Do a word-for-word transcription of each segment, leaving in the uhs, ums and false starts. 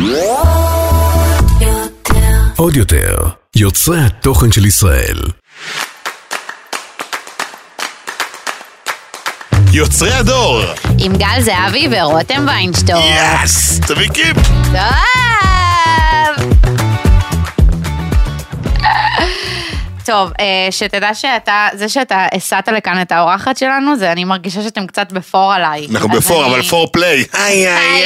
עוד יותר, יוצרי התוכן של ישראל. יוצרי הדור עם גל זהבי ורותם ויינשטור. יס, תביא קיפ. טוב טוב, שתדע שאתה, זה שאתה הסעת לכאן את האורחת שלנו, זה אני מרגישה שאתם קצת בפור עליי. אנחנו בפור, אבל פור פליי. איי איי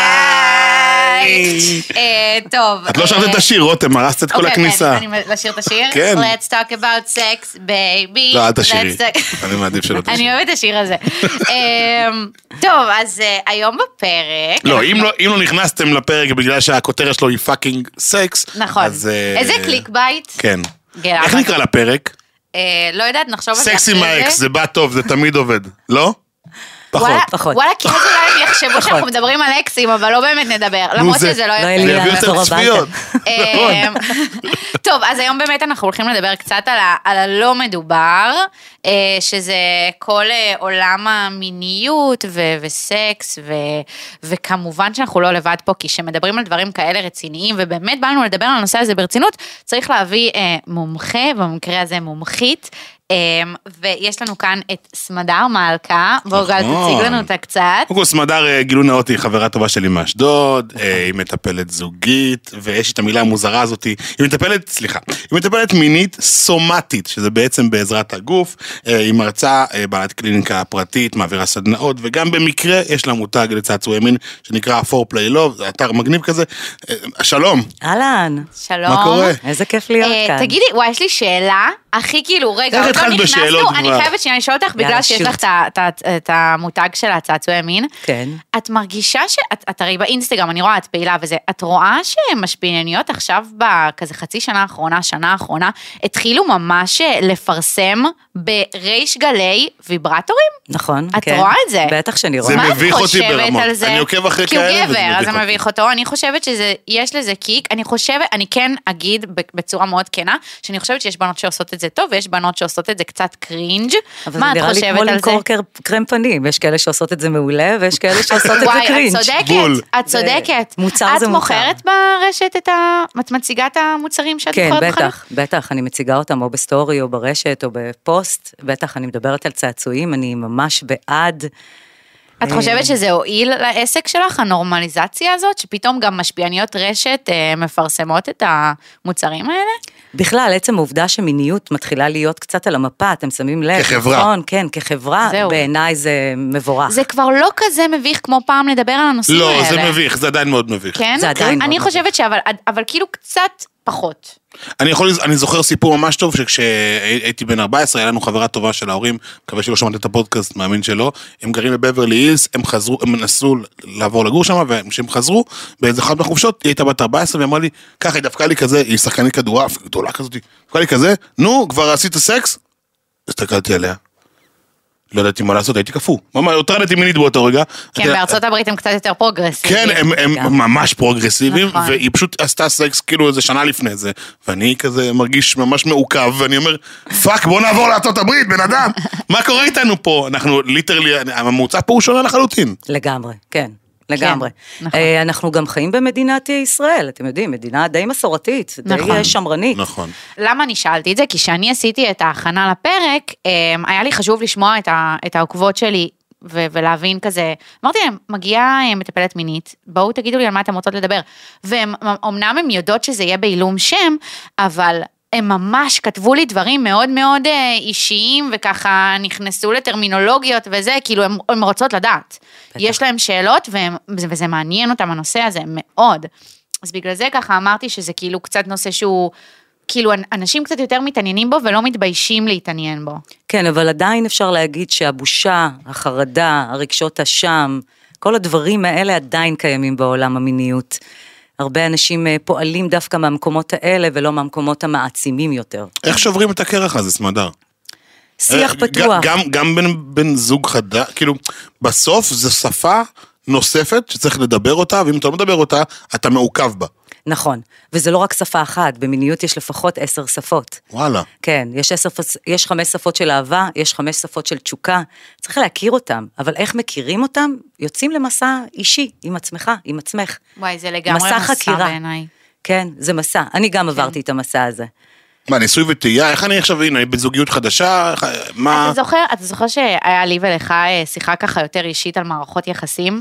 איי. טוב. את לא שרת את השיר, רותם, הרסת את כל הכניסה. אוקיי, אני לשיר את השיר? כן. Let's talk about sex, baby. לא, אל תשירי. אני מעדיף שלא תשירי. אני אוהבת את השיר הזה. טוב, אז היום בפרק... לא, אם לא נכנסתם לפרק בגלל שהכותרת שלו היא פאקינג סקס, נכון. איזה קליק בייט? כן. איך נקרא לפרק? לא יודעת, נחשוב על זה. סקס עם האקס, זה בא טוב, זה תמיד עובד, לא? פחות. פחות. וואלה, כי אז אולי הם יחשבו שאנחנו מדברים על אקסים, אבל לא באמת נדבר, למרות שזה לא יפה. זה יביא יותר צפיות. טוב, אז היום באמת אנחנו הולכים לדבר קצת על הלא מדובר, שזה כל עולם המיניות וסקס, וכמובן שאנחנו לא לבד פה, כי שמדברים על דברים כאלה רציניים, ובאמת באנו לדבר על הנושא הזה ברצינות, צריך להביא מומחה, במקרה הזה מומחית, ויש לנו כאן את סמדר מלכה, בואו גל תציג לנו אותה קצת. קודם כל סמדר גילו נאות היא חברה טובה שלי מאשדוד, היא מטפלת זוגית, ויש את המילה המוזרה הזאת, היא מטפלת, סליחה, היא מטפלת מינית סומטית, שזה בעצם בעזרת הגוף, היא מרצה בעלת קליניקה פרטית, מעבירה סדנאות, וגם במקרה יש לה מותג לצעצועי מין, שנקרא פור פליי לוב, זה אתר מגניב כזה. שלום. אהלן. שלום. מה קורה? איזה כיף להיות כאן. תגידי, וואי, יש לי שאלה, הכי כאילו, רגע, עוד לא נכנסנו, אני חייבת שאני אשאל אותך, בגלל שיש לך את המותג של הצעצועי מין. כן. את מרגישה שאת הרי באינסטגרם, אני רואה את פעילה וזה, את רואה שמשפיעניות עכשיו בכזה חצי שנה האחרונה, שנה האחרונה, התחילו ממש לפרסם בריש גלי ויברטורים? נכון, כן. את רואה את זה? בטח שאני רואה. זה מביך אותי ברמות. אני עוקב אחרי כאלה. כי הוא גבר, אז זה מביך אותו. אני חושבת שיש לזה קיק. אני חושבת, אני כן אגיד בצורה מאוד כנה, שאני חושבת שיש בנות שעושות את זה טוב, ויש בנות שעושות את זה קצת קרינג'. מה את חושבת על זה? אבל זה נראה לי כמו למכור קרם פנים. יש כאלה שעושות את זה מעולה, ויש כאלה שעושות את זה קרינג'. וואי, את צודקת, את צודקת. מוצר זה מוצר. את מוכרת ברשת את ה... את מציגה את המוצרים שאת מוכרת בחנות? כן, בטח, בטח. אני מציגה אותם או בסטורי או ברשת או בפוסט. בטח, אני מדברת על צעצועים, אני ממש בעד. את חושבת שזה הועיל לעסק שלך, הנורמליזציה הזאת, שפתאום גם משפיעניות רשת מפרסמות את המוצרים האלה? בכלל, עצם העובדה שמיניות מתחילה להיות קצת על המפה, אתם שמים לב. כחברה. נכון, כן, כחברה, בעיניי זה מבורך. זה כבר לא כזה מביך כמו פעם לדבר על הנושאים האלה. לא, זה מביך, זה עדיין מאוד מביך. כן? זה עדיין מאוד אני מביך. חושבת שאבל, אבל כאילו קצת פחות. אני יכול, אני זוכר סיפור ממש טוב, שכשהייתי בן ארבע עשרה, היה לנו חברה טובה של ההורים, מקווה שלא שמעת את הפודקאסט, מאמין שלא, הם גרים בבברלי הילס, הם חזרו, הם נסו לעבור לגור שם, וכשהם חזרו, באיזה אחת מהחופשות, היא הייתה בת ארבע עשרה, והיא אמרה לי, ככה, היא דפקה לי כזה, היא שחקנית כדורעף, גדולה כזאת, דפקה לי כזה, נו, כבר עשית סקס? הסתכלתי עליה. לא ידעתי מה לעשות, הייתי כפו. ממש, הוטרדתי מינית באותו רגע. כן, בארצות הברית הם קצת יותר פרוגרסיביים. כן, הם ממש פרוגרסיביים, והיא פשוט עשתה סקס כאילו איזה שנה לפני זה, ואני כזה מרגיש ממש מעוקב, ואני אומר, פאק, בוא נעבור לארצות הברית, בן אדם, מה קורה איתנו פה? אנחנו ליטרלי, הממוצע פה הוא שונה לחלוטין. לגמרי, כן. לגמרי. אנחנו גם חיים במדינת ישראל, אתם יודעים, מדינה די מסורתית, די שמרנית. נכון. למה אני שאלתי את זה? כי כשאני עשיתי את ההכנה לפרק, היה לי חשוב לשמוע את העוקבות שלי, ולהבין כזה, אמרתי להם, מגיעה מטפלת מינית, בואו תגידו לי על מה אתם רוצות לדבר, ואומנם הם יודעות שזה יהיה בעילום שם, אבל הם ממש כתבו לי דברים מאוד מאוד אישיים, וככה נכנסו לטרמינולוגיות וזה, כאילו הם, הם רוצות לדעת. בטח. יש להם שאלות, והם, וזה מעניין אותם הנושא הזה מאוד. אז בגלל זה ככה אמרתי שזה כאילו קצת נושא שהוא, כאילו אנשים קצת יותר מתעניינים בו, ולא מתביישים להתעניין בו. כן, אבל עדיין אפשר להגיד שהבושה, החרדה, הרגשות השם, כל הדברים האלה עדיין קיימים בעולם המיניות. הרבה אנשים פועלים דווקא מהמקומות האלה, ולא מהמקומות המעצימים יותר. איך שוברים את הקרח הזה, סמדר? שיח פתוח. גם, גם בין, בין זוג חדה, כאילו, בסוף זו שפה נוספת שצריך לדבר אותה, ואם אתה לא מדבר אותה, אתה מעוקב בה. נכון, וזה לא רק שפה אחת, במיניות יש לפחות עשר שפות. וואלה. כן, יש, עשר, יש חמש שפות של אהבה, יש חמש שפות של תשוקה, צריך להכיר אותם, אבל איך מכירים אותם? יוצאים למסע אישי, עם עצמך, עם עצמך. וואי, זה לגמרי מסע מסע חקירה. בעיניי. כן, זה מסע, אני גם עברתי את המסע הזה. מה, ניסוי וטעייה? איך אני עכשיו, הנה, בזוגיות חדשה? מה? אתה זוכר, אתה זוכר שהיה לי ולך שיחה ככה יותר אישית על מערכות יחסים,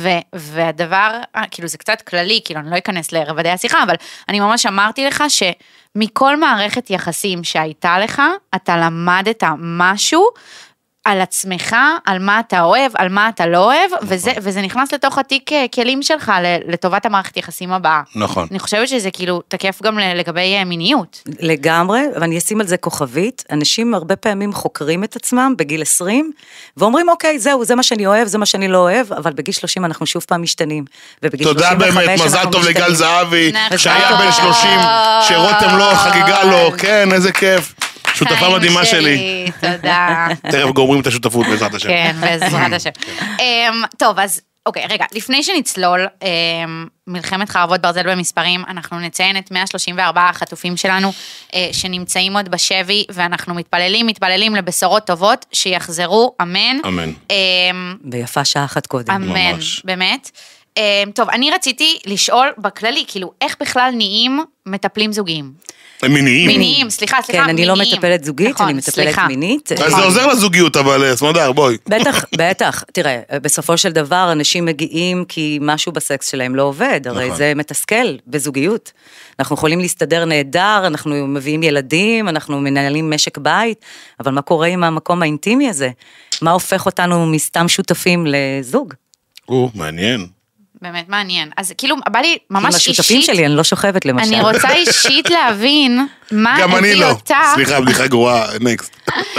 והדבר, כאילו זה קצת כללי, כאילו אני לא אכנס לרבדי השיחה, אבל אני ממש אמרתי לך שמכל מערכת יחסים שהייתה לך, אתה למדת משהו, על עצמך, על מה אתה אוהב, על מה אתה לא אוהב, וזה, וזה נכנס לתוך התיק כלים שלך לטובת המערכת יחסים הבאה. נכון. אני חושבת שזה כאילו תקף גם לגבי מיניות. לגמרי, ואני אשים על זה כוכבית, אנשים הרבה פעמים חוקרים את עצמם בגיל עשרים, ואומרים אוקיי, זהו, זה מה שאני אוהב, זה מה שאני לא אוהב, אבל בגיל שלושים אנחנו שוב פעם משתנים. תודה באמת, מזל טוב לגל זהבי, שהיה בן שלושים, שרותם לא חגיגה לו, כן, איזה כיף. שותפה מדהימה שלי. תודה. תכף גומרים את השותפות בעזרת השם. כן, בעזרת השם. טוב, אז אוקיי, רגע, לפני שנצלול, מלחמת חרבות ברזל במספרים, אנחנו נציין את מאה שלושים וארבעה החטופים שלנו, שנמצאים עוד בשבי, ואנחנו מתפללים, מתפללים לבשורות טובות, שיחזרו, אמן. אמן. ביפה שעה אחת קודם. אמן, באמת. טוב, אני רציתי לשאול בכללי, כאילו, איך בכלל נהיים מטפלים זוגיים? מיניים. מיניים, סליחה, סליחה, כן, אני לא מטפלת זוגית, אני מטפלת מינית. אז זה עוזר לזוגיות, אבל סמדר, בואי. בטח, בטח. תראה, בסופו של דבר, אנשים מגיעים כי משהו בסקס שלהם לא עובד, הרי זה מתסכל בזוגיות. אנחנו יכולים להסתדר נהדר, אנחנו מביאים ילדים, אנחנו מנהלים משק בית, אבל מה קורה עם המקום האינטימי הזה? מה הופך אותנו מסתם שותפים לזוג? או, מעניין. באמת מעניין. אז כאילו, בא לי ממש אישית... עם השותפים שלי, אני לא שוכבת למשל. אני רוצה אישית להבין מה הביא אותך... גם אני לא. סליחה, בדיחה גרועה, נקסט.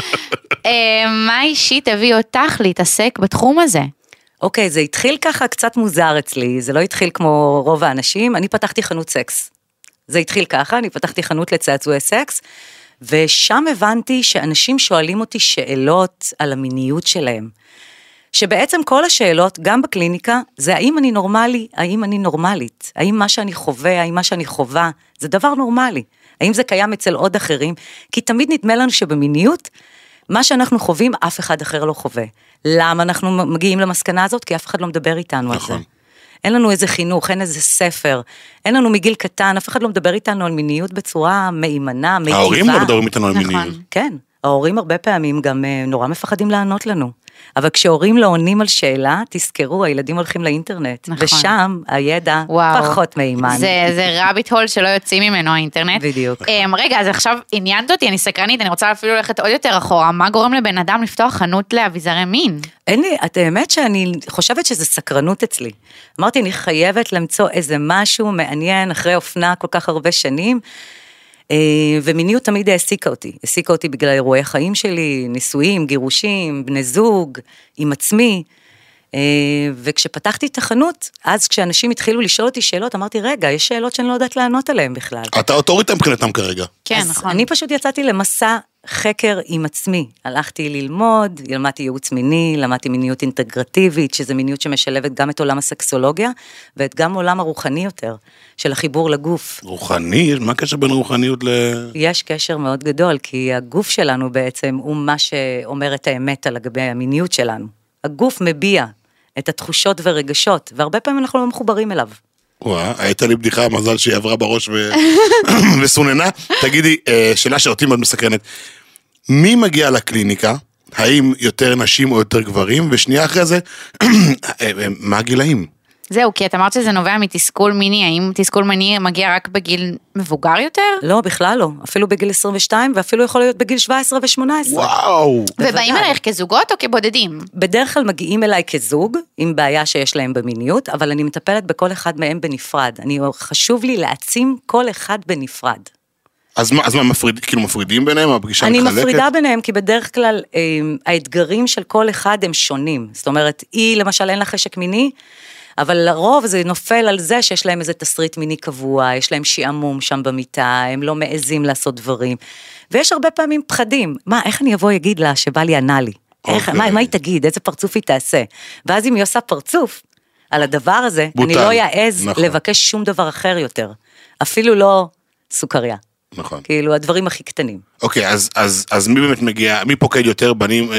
מה אישית הביא אותך להתעסק בתחום הזה? אוקיי, זה התחיל ככה קצת מוזר אצלי, זה לא התחיל כמו רוב האנשים, אני פתחתי חנות סקס. זה התחיל ככה, אני פתחתי חנות לצעצועי סקס, ושם הבנתי שאנשים שואלים אותי שאלות על המיניות שלהם. שבעצם כל השאלות, גם בקליניקה, זה האם אני נורמלי, האם אני נורמלית, האם מה שאני חווה, האם מה שאני חווה, זה דבר נורמלי, האם זה קיים אצל עוד אחרים, כי תמיד נדמה לנו שבמיניות, מה שאנחנו חווים, אף אחד אחר לא חווה. למה אנחנו מגיעים למסקנה הזאת? כי אף אחד לא מדבר איתנו נכון. על זה. אין לנו איזה חינוך, אין איזה ספר, אין לנו מגיל קטן, אף אחד לא מדבר איתנו על מיניות בצורה מהימנה, מיטיבה. ההורים לא מדברים איתנו על מיניות. נכון. כן, ההורים הרבה פעמים גם נורא מפחדים לענות לנו. אבל כשהורים לא עונים על שאלה, תזכרו, הילדים הולכים לאינטרנט, נכון. ושם הידע וואו. פחות מהימן. זה, זה רביט הול שלא יוצאים ממנו האינטרנט. בדיוק. Um, רגע, אז עכשיו עניינת אותי, אני סקרנית, אני רוצה אפילו ללכת עוד יותר אחורה, מה גורם לבן אדם לפתוח חנות לאביזרי מין? אין לי, את האמת שאני חושבת שזה סקרנות אצלי. אמרתי, אני חייבת למצוא איזה משהו מעניין אחרי אופנה כל כך הרבה שנים, ומיניות תמיד העסיקה אותי, העסיקה אותי בגלל אירועי החיים שלי, נישואים, גירושים, בני זוג, עם עצמי, וכשפתחתי את החנות, אז כשאנשים התחילו לשאול אותי שאלות, אמרתי, רגע, יש שאלות שאני לא יודעת לענות עליהן בכלל. אתה אוטוריטה מבחינתם כרגע. כן, נכון. אני פשוט יצאתי למסע חקר עם עצמי, הלכתי ללמוד, למדתי ייעוץ מיני, למדתי מיניות אינטגרטיבית, שזה מיניות שמשלבת גם את עולם הסקסולוגיה, ואת גם עולם הרוחני יותר, של החיבור לגוף. רוחני? מה הקשר בין רוחניות ל... יש קשר מאוד גדול, כי הגוף שלנו בעצם הוא מה שאומר את האמת על לגבי המיניות שלנו. הגוף מביע את התחושות ורגשות, והרבה פעמים אנחנו לא מחוברים אליו. וואה, הייתה לי בדיחה, מזל שהיא עברה בראש וסוננה. תגידי, שאלה שאותי מאוד מסקרנת, מי מגיע לקליניקה? האם יותר נשים או יותר גברים? ושנייה אחרי זה, מה הגילאים? זהו, כי את אמרת שזה נובע מתסכול מיני, האם תסכול מיני מגיע רק בגיל מבוגר יותר? לא, בכלל לא, אפילו בגיל עשרים ושתיים, ואפילו יכול להיות בגיל שבע עשרה ושמונה עשרה. וואו! ובאים אלייך כזוגות או כבודדים? בדרך כלל מגיעים אליי כזוג, עם בעיה שיש להם במיניות, אבל אני מטפלת בכל אחד מהם בנפרד. אני, חשוב לי להעצים כל אחד בנפרד. אז מה, אז מה מפריד, כאילו מפרידים ביניהם, הפגישה אני מתחלקת? מפרידה ביניהם, כי בדרך כלל אה, האתגרים של כל אחד הם שונים. זאת אומרת, היא למשל אין לה חשק מיני, אבל לרוב זה נופל על זה שיש להם איזה תסריט מיני קבוע, יש להם שיעמום שם במיטה, הם לא מעזים לעשות דברים. ויש הרבה פעמים פחדים, מה, איך אני אבוא יגיד לה שבא לי ענה לי? איך, אוקיי. מה, מה היא תגיד, איזה פרצוף היא תעשה? ואז אם היא עושה פרצוף על הדבר הזה, בוטל. אני לא יעז נכון. לבקש שום דבר אחר יותר. אפילו לא סוכריה. נכון. כאילו, הדברים הכי קטנים. אוקיי, אז, אז, אז מי באמת מגיע, מי פוקד יותר בנים?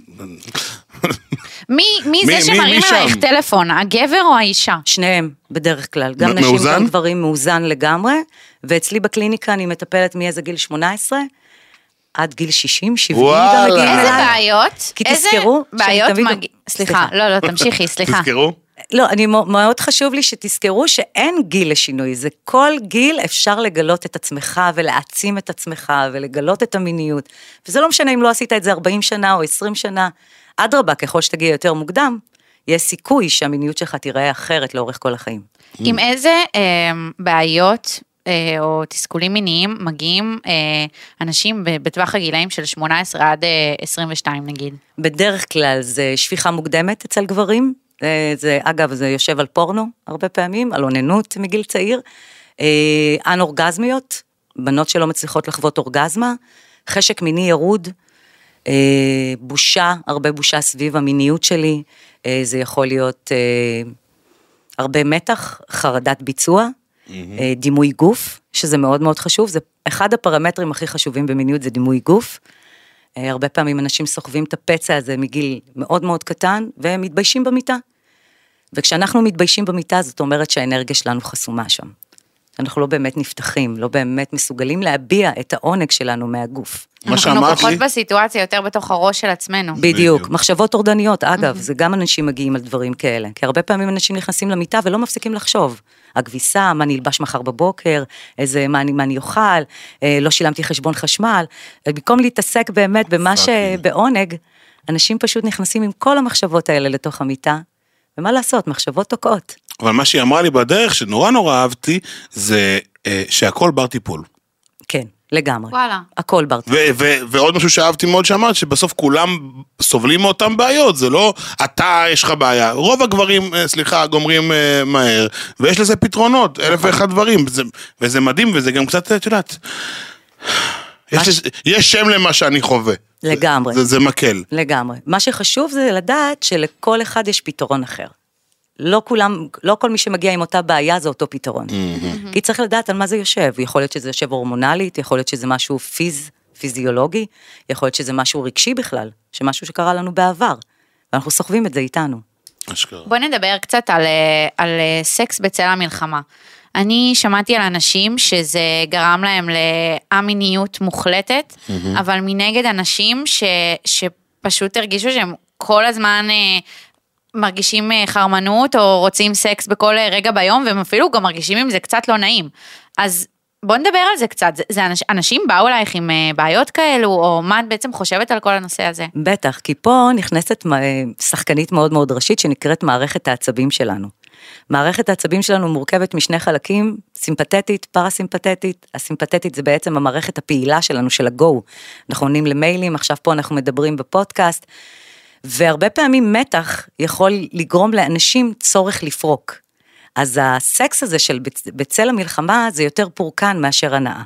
מי, מי זה מי- שמרים מי עלייך שם? טלפון, הגבר או האישה? שניהם, בדרך כלל. גם מ- נשים, מאוזן? גם גברים מאוזן לגמרי. ואצלי בקליניקה אני מטפלת מאיזה גיל שמונה עשרה, עד גיל שישים, שבעים וואלה. גם מגיעים איזה אליי. בעיות? כי איזה תזכרו שאני בעיות תמיד- מגיע... סליחה, סליחה. לא, לא, תמשיכי, סליחה. תזכרו? לא, אני מאוד חשוב לי שתזכרו שאין גיל לשינוי, זה כל גיל אפשר לגלות את עצמך ולהעצים את עצמך ולגלות את המיניות, וזה לא משנה אם לא עשית את זה ארבעים שנה או עשרים שנה, אדרבה, ככל שתגיע יותר מוקדם, יש סיכוי שהמיניות שלך תיראה אחרת לאורך כל החיים. עם איזה אה, בעיות אה, או תסכולים מיניים מגיעים אה, אנשים ב- בטווח הגילאים של שמונה עשרה עד אה, עשרים ושתיים נגיד? בדרך כלל זה שפיכה מוקדמת אצל גברים, זה, זה, אגב, זה יושב על פורנו הרבה פעמים, על אוננות מגיל צעיר, אה, אנורגזמיות, בנות שלא מצליחות לחוות אורגזמה, חשק מיני ירוד, אה, בושה, הרבה בושה סביב המיניות שלי, אה, זה יכול להיות אה, הרבה מתח, חרדת ביצוע, אה, דימוי גוף, שזה מאוד מאוד חשוב, זה אחד הפרמטרים הכי חשובים במיניות, זה דימוי גוף, הרבה פעמים אנשים סוחבים את הפצע הזה מגיל מאוד מאוד קטן, והם מתביישים במיטה. וכשאנחנו מתביישים במיטה, זאת אומרת שהאנרגיה שלנו חסומה שם. אנחנו לא באמת נפתחים, לא באמת מסוגלים להביע את העונג שלנו מהגוף. מה שאמרת אנחנו כוחות לי, בסיטואציה יותר בתוך הראש של עצמנו. בדיוק, בדיוק. מחשבות טורדניות, אגב, זה גם אנשים מגיעים על דברים כאלה, כי הרבה פעמים אנשים נכנסים למיטה ולא מפסיקים לחשוב. הכביסה, מה אני אלבש מחר בבוקר, איזה, מה אני, מה אני אוכל, אה, לא שילמתי חשבון חשמל, במקום להתעסק באמת במה שבעונג, אנשים פשוט נכנסים עם כל המחשבות האלה לתוך המיטה, ומה לעשות, מחשבות תוקעות. אבל מה שהיא אמרה לי בדרך, שנורא נורא אהבתי, זה אה, שהכל בר טיפול. כן, לגמרי. וואלה. הכל בר טיפול. ו- ו- ועוד משהו שאהבתי מאוד שאמרת, שבסוף כולם סובלים מאותם בעיות, זה לא אתה יש לך בעיה, רוב הגברים, אה, סליחה, גומרים אה, מהר, ויש לזה פתרונות, אלף ואחד דברים, וזה, וזה מדהים, וזה גם קצת, את יודעת, יש, לזה- יש שם למה שאני חווה. לגמרי. זה, זה מקל. לגמרי. מה שחשוב זה לדעת שלכל אחד יש פתרון אחר. לא כולם, לא כל מי שמגיע עם אותה בעיה זה אותו פתרון. כי צריך לדעת על מה זה יושב. יכול להיות שזה יושב הורמונלית, יכול להיות שזה משהו פיז, פיזיולוגי, יכול להיות שזה משהו רגשי בכלל, שמשהו שקרה לנו בעבר. ואנחנו סוחבים את זה איתנו. אשכרה. בוא נדבר קצת על, אה, על אה, סקס בצל המלחמה. אני שמעתי על אנשים שזה גרם להם לאמיניות מוחלטת, אבל מנגד אנשים ש, שפשוט הרגישו שהם כל הזמן אה, מרגישים אה, חרמנות או רוצים סקס בכל אה, רגע ביום, והם אפילו גם מרגישים עם זה קצת לא נעים. אז בוא נדבר על זה קצת. זה, זה אנש, אנשים באו אלייך עם אה, בעיות כאלו, או מה את בעצם חושבת על כל הנושא הזה? בטח, כי פה נכנסת שחקנית מאוד מאוד ראשית שנקראת מערכת העצבים שלנו. מערכת העצבים שלנו מורכבת משני חלקים, סימפתטית, פרסימפתטית. הסימפתטית זה בעצם המערכת הפעילה שלנו, של הגו. אנחנו עונים למיילים, עכשיו פה אנחנו מדברים בפודקאסט, והרבה פעמים מתח יכול לגרום לאנשים צורך לפרוק. אז הסקס הזה של בצל המלחמה זה יותר פורקן מאשר הנאה.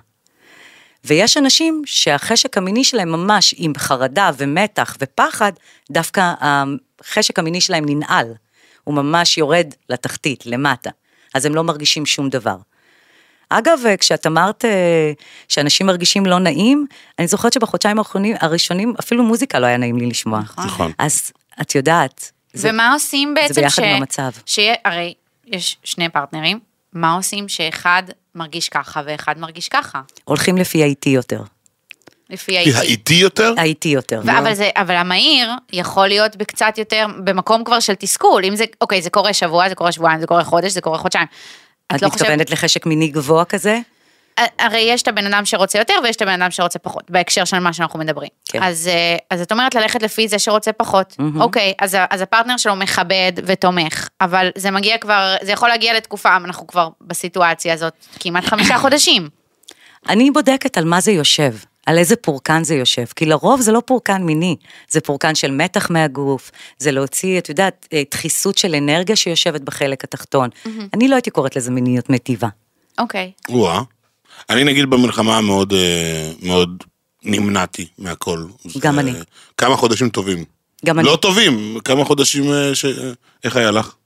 ויש אנשים שהחשק המיני שלהם ממש עם חרדה ומתח ופחד, דווקא החשק המיני שלהם ננעל. הוא ממש יורד לתחתית, למטה. אז הם לא מרגישים שום דבר. אגב, כשאת אמרת שאנשים מרגישים לא נעים, אני זוכרת שבחודשיים האחרונים, הראשונים, אפילו מוזיקה לא היה נעים לי לשמוע. נכון. אז את יודעת, זה, ומה עושים בעצם זה ביחד ש... עם המצב. שיה, הרי יש שני פרטנרים, מה עושים שאחד מרגיש ככה ואחד מרגיש ככה? הולכים לפי האיטי יותר. לפי האיטי. האיטי יותר? האיטי יותר. אבל, זה, אבל המהיר יכול להיות בקצת יותר, במקום כבר של תסכול, אם זה, אוקיי, זה קורה שבוע, זה קורה שבועיים, זה קורה חודש, זה קורה חודשיים. את לא מתכוונת חושבת... לחשק מיני גבוה כזה? הרי יש את הבן אדם שרוצה יותר, ויש את הבן אדם שרוצה פחות, בהקשר של מה שאנחנו מדברים. כן. אז, אז את אומרת ללכת לפי זה שרוצה פחות. Mm-hmm. אוקיי, אז, אז הפרטנר שלו מכבד ותומך, אבל זה מגיע כבר, זה יכול להגיע לתקופה, אנחנו כבר בסיטואציה הזאת, כמעט חמישה חודשים. אני בודקת על מה זה יושב, על איזה פורקן זה יושב, כי לרוב זה לא פורקן מיני, זה פורקן של מתח מהגוף, זה להוציא, את יודעת, דחיסות של אנרגיה שיושבת בחלק התחתון. Mm-hmm. אני לא הייתי קוראת לזה מיניות מטיבה. אוקיי. וואה. אני נגיד במלחמה מאוד, מאוד נמנעתי מהכל. גם זה, אני. כמה חודשים טובים. גם לא אני. טובים, כמה חודשים, ש... איך היה לך?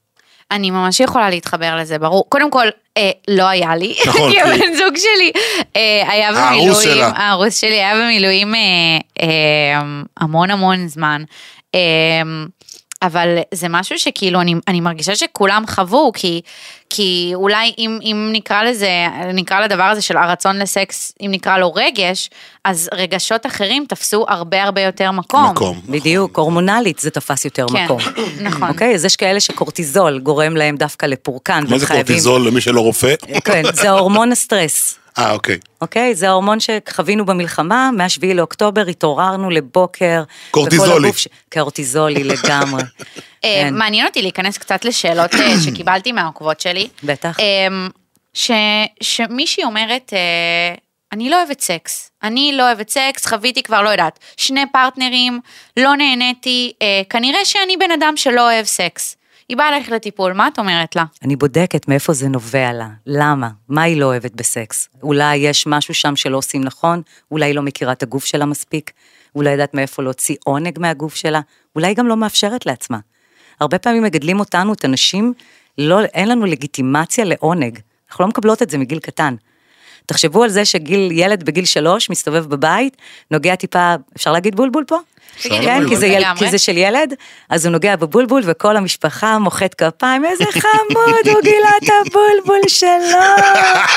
אני ממש יכולה להתחבר לזה, ברור. קודם כל, אה, לא היה לי, נכון, כי כי- הבן זוג שלי אה, היה הארוס במילואים, שלה. הארוס שלי היה במילואים אה, אה, המון המון זמן. אה, אבל זה משהו שכאילו אני, אני מרגישה שכולם חוו, כי, כי אולי אם, אם נקרא לזה, נקרא לדבר הזה של הרצון לסקס, אם נקרא לו רגש, אז רגשות אחרים תפסו הרבה הרבה יותר מקום. מקום. בדיוק, הורמונלית זה תפס יותר כן, מקום. נכון. אוקיי, אז יש כאלה שקורטיזול גורם להם דווקא לפורקן. מה זה וחייבים- קורטיזול למי שלא רופא? כן, זה הורמון הסטרס. אה, אוקיי. אוקיי? זה ההורמון שחווינו במלחמה, מהשביעי לאוקטובר התעוררנו לבוקר. קורטיזולי. וכל הגוף ש- קורטיזולי לגמרי. אה, כן. מעניין אותי להיכנס קצת לשאלות אה, שקיבלתי מהעוקבות שלי. בטח. אה, ש- שמישהי אומרת, אה, אני לא אוהבת סקס, אני לא אוהבת סקס, חוויתי כבר לא יודעת, שני פרטנרים, לא נהניתי, אה, כנראה שאני בן אדם שלא אוהב סקס. היא באה ללכת לטיפול, מה את אומרת לה? אני בודקת מאיפה זה נובע לה, למה, מה היא לא אוהבת בסקס. אולי יש משהו שם שלא עושים נכון, אולי היא לא מכירה את הגוף שלה מספיק, אולי יודעת מאיפה להוציא עונג מהגוף שלה, אולי היא גם לא מאפשרת לעצמה. הרבה פעמים מגדלים אותנו, את הנשים, לא, אין לנו לגיטימציה לעונג, אנחנו לא מקבלות את זה מגיל קטן. תחשבו על זה שגיל, ילד בגיל שלוש מסתובב בבית, נוגע טיפה, אפשר להגיד בולבול פה? תגידי כן, בולבול כי זה, יל, לגמרי. כי זה של ילד, אז הוא נוגע בבולבול וכל המשפחה מוחאת כפיים, איזה חמוד, הוא גילה את הבולבול שלו.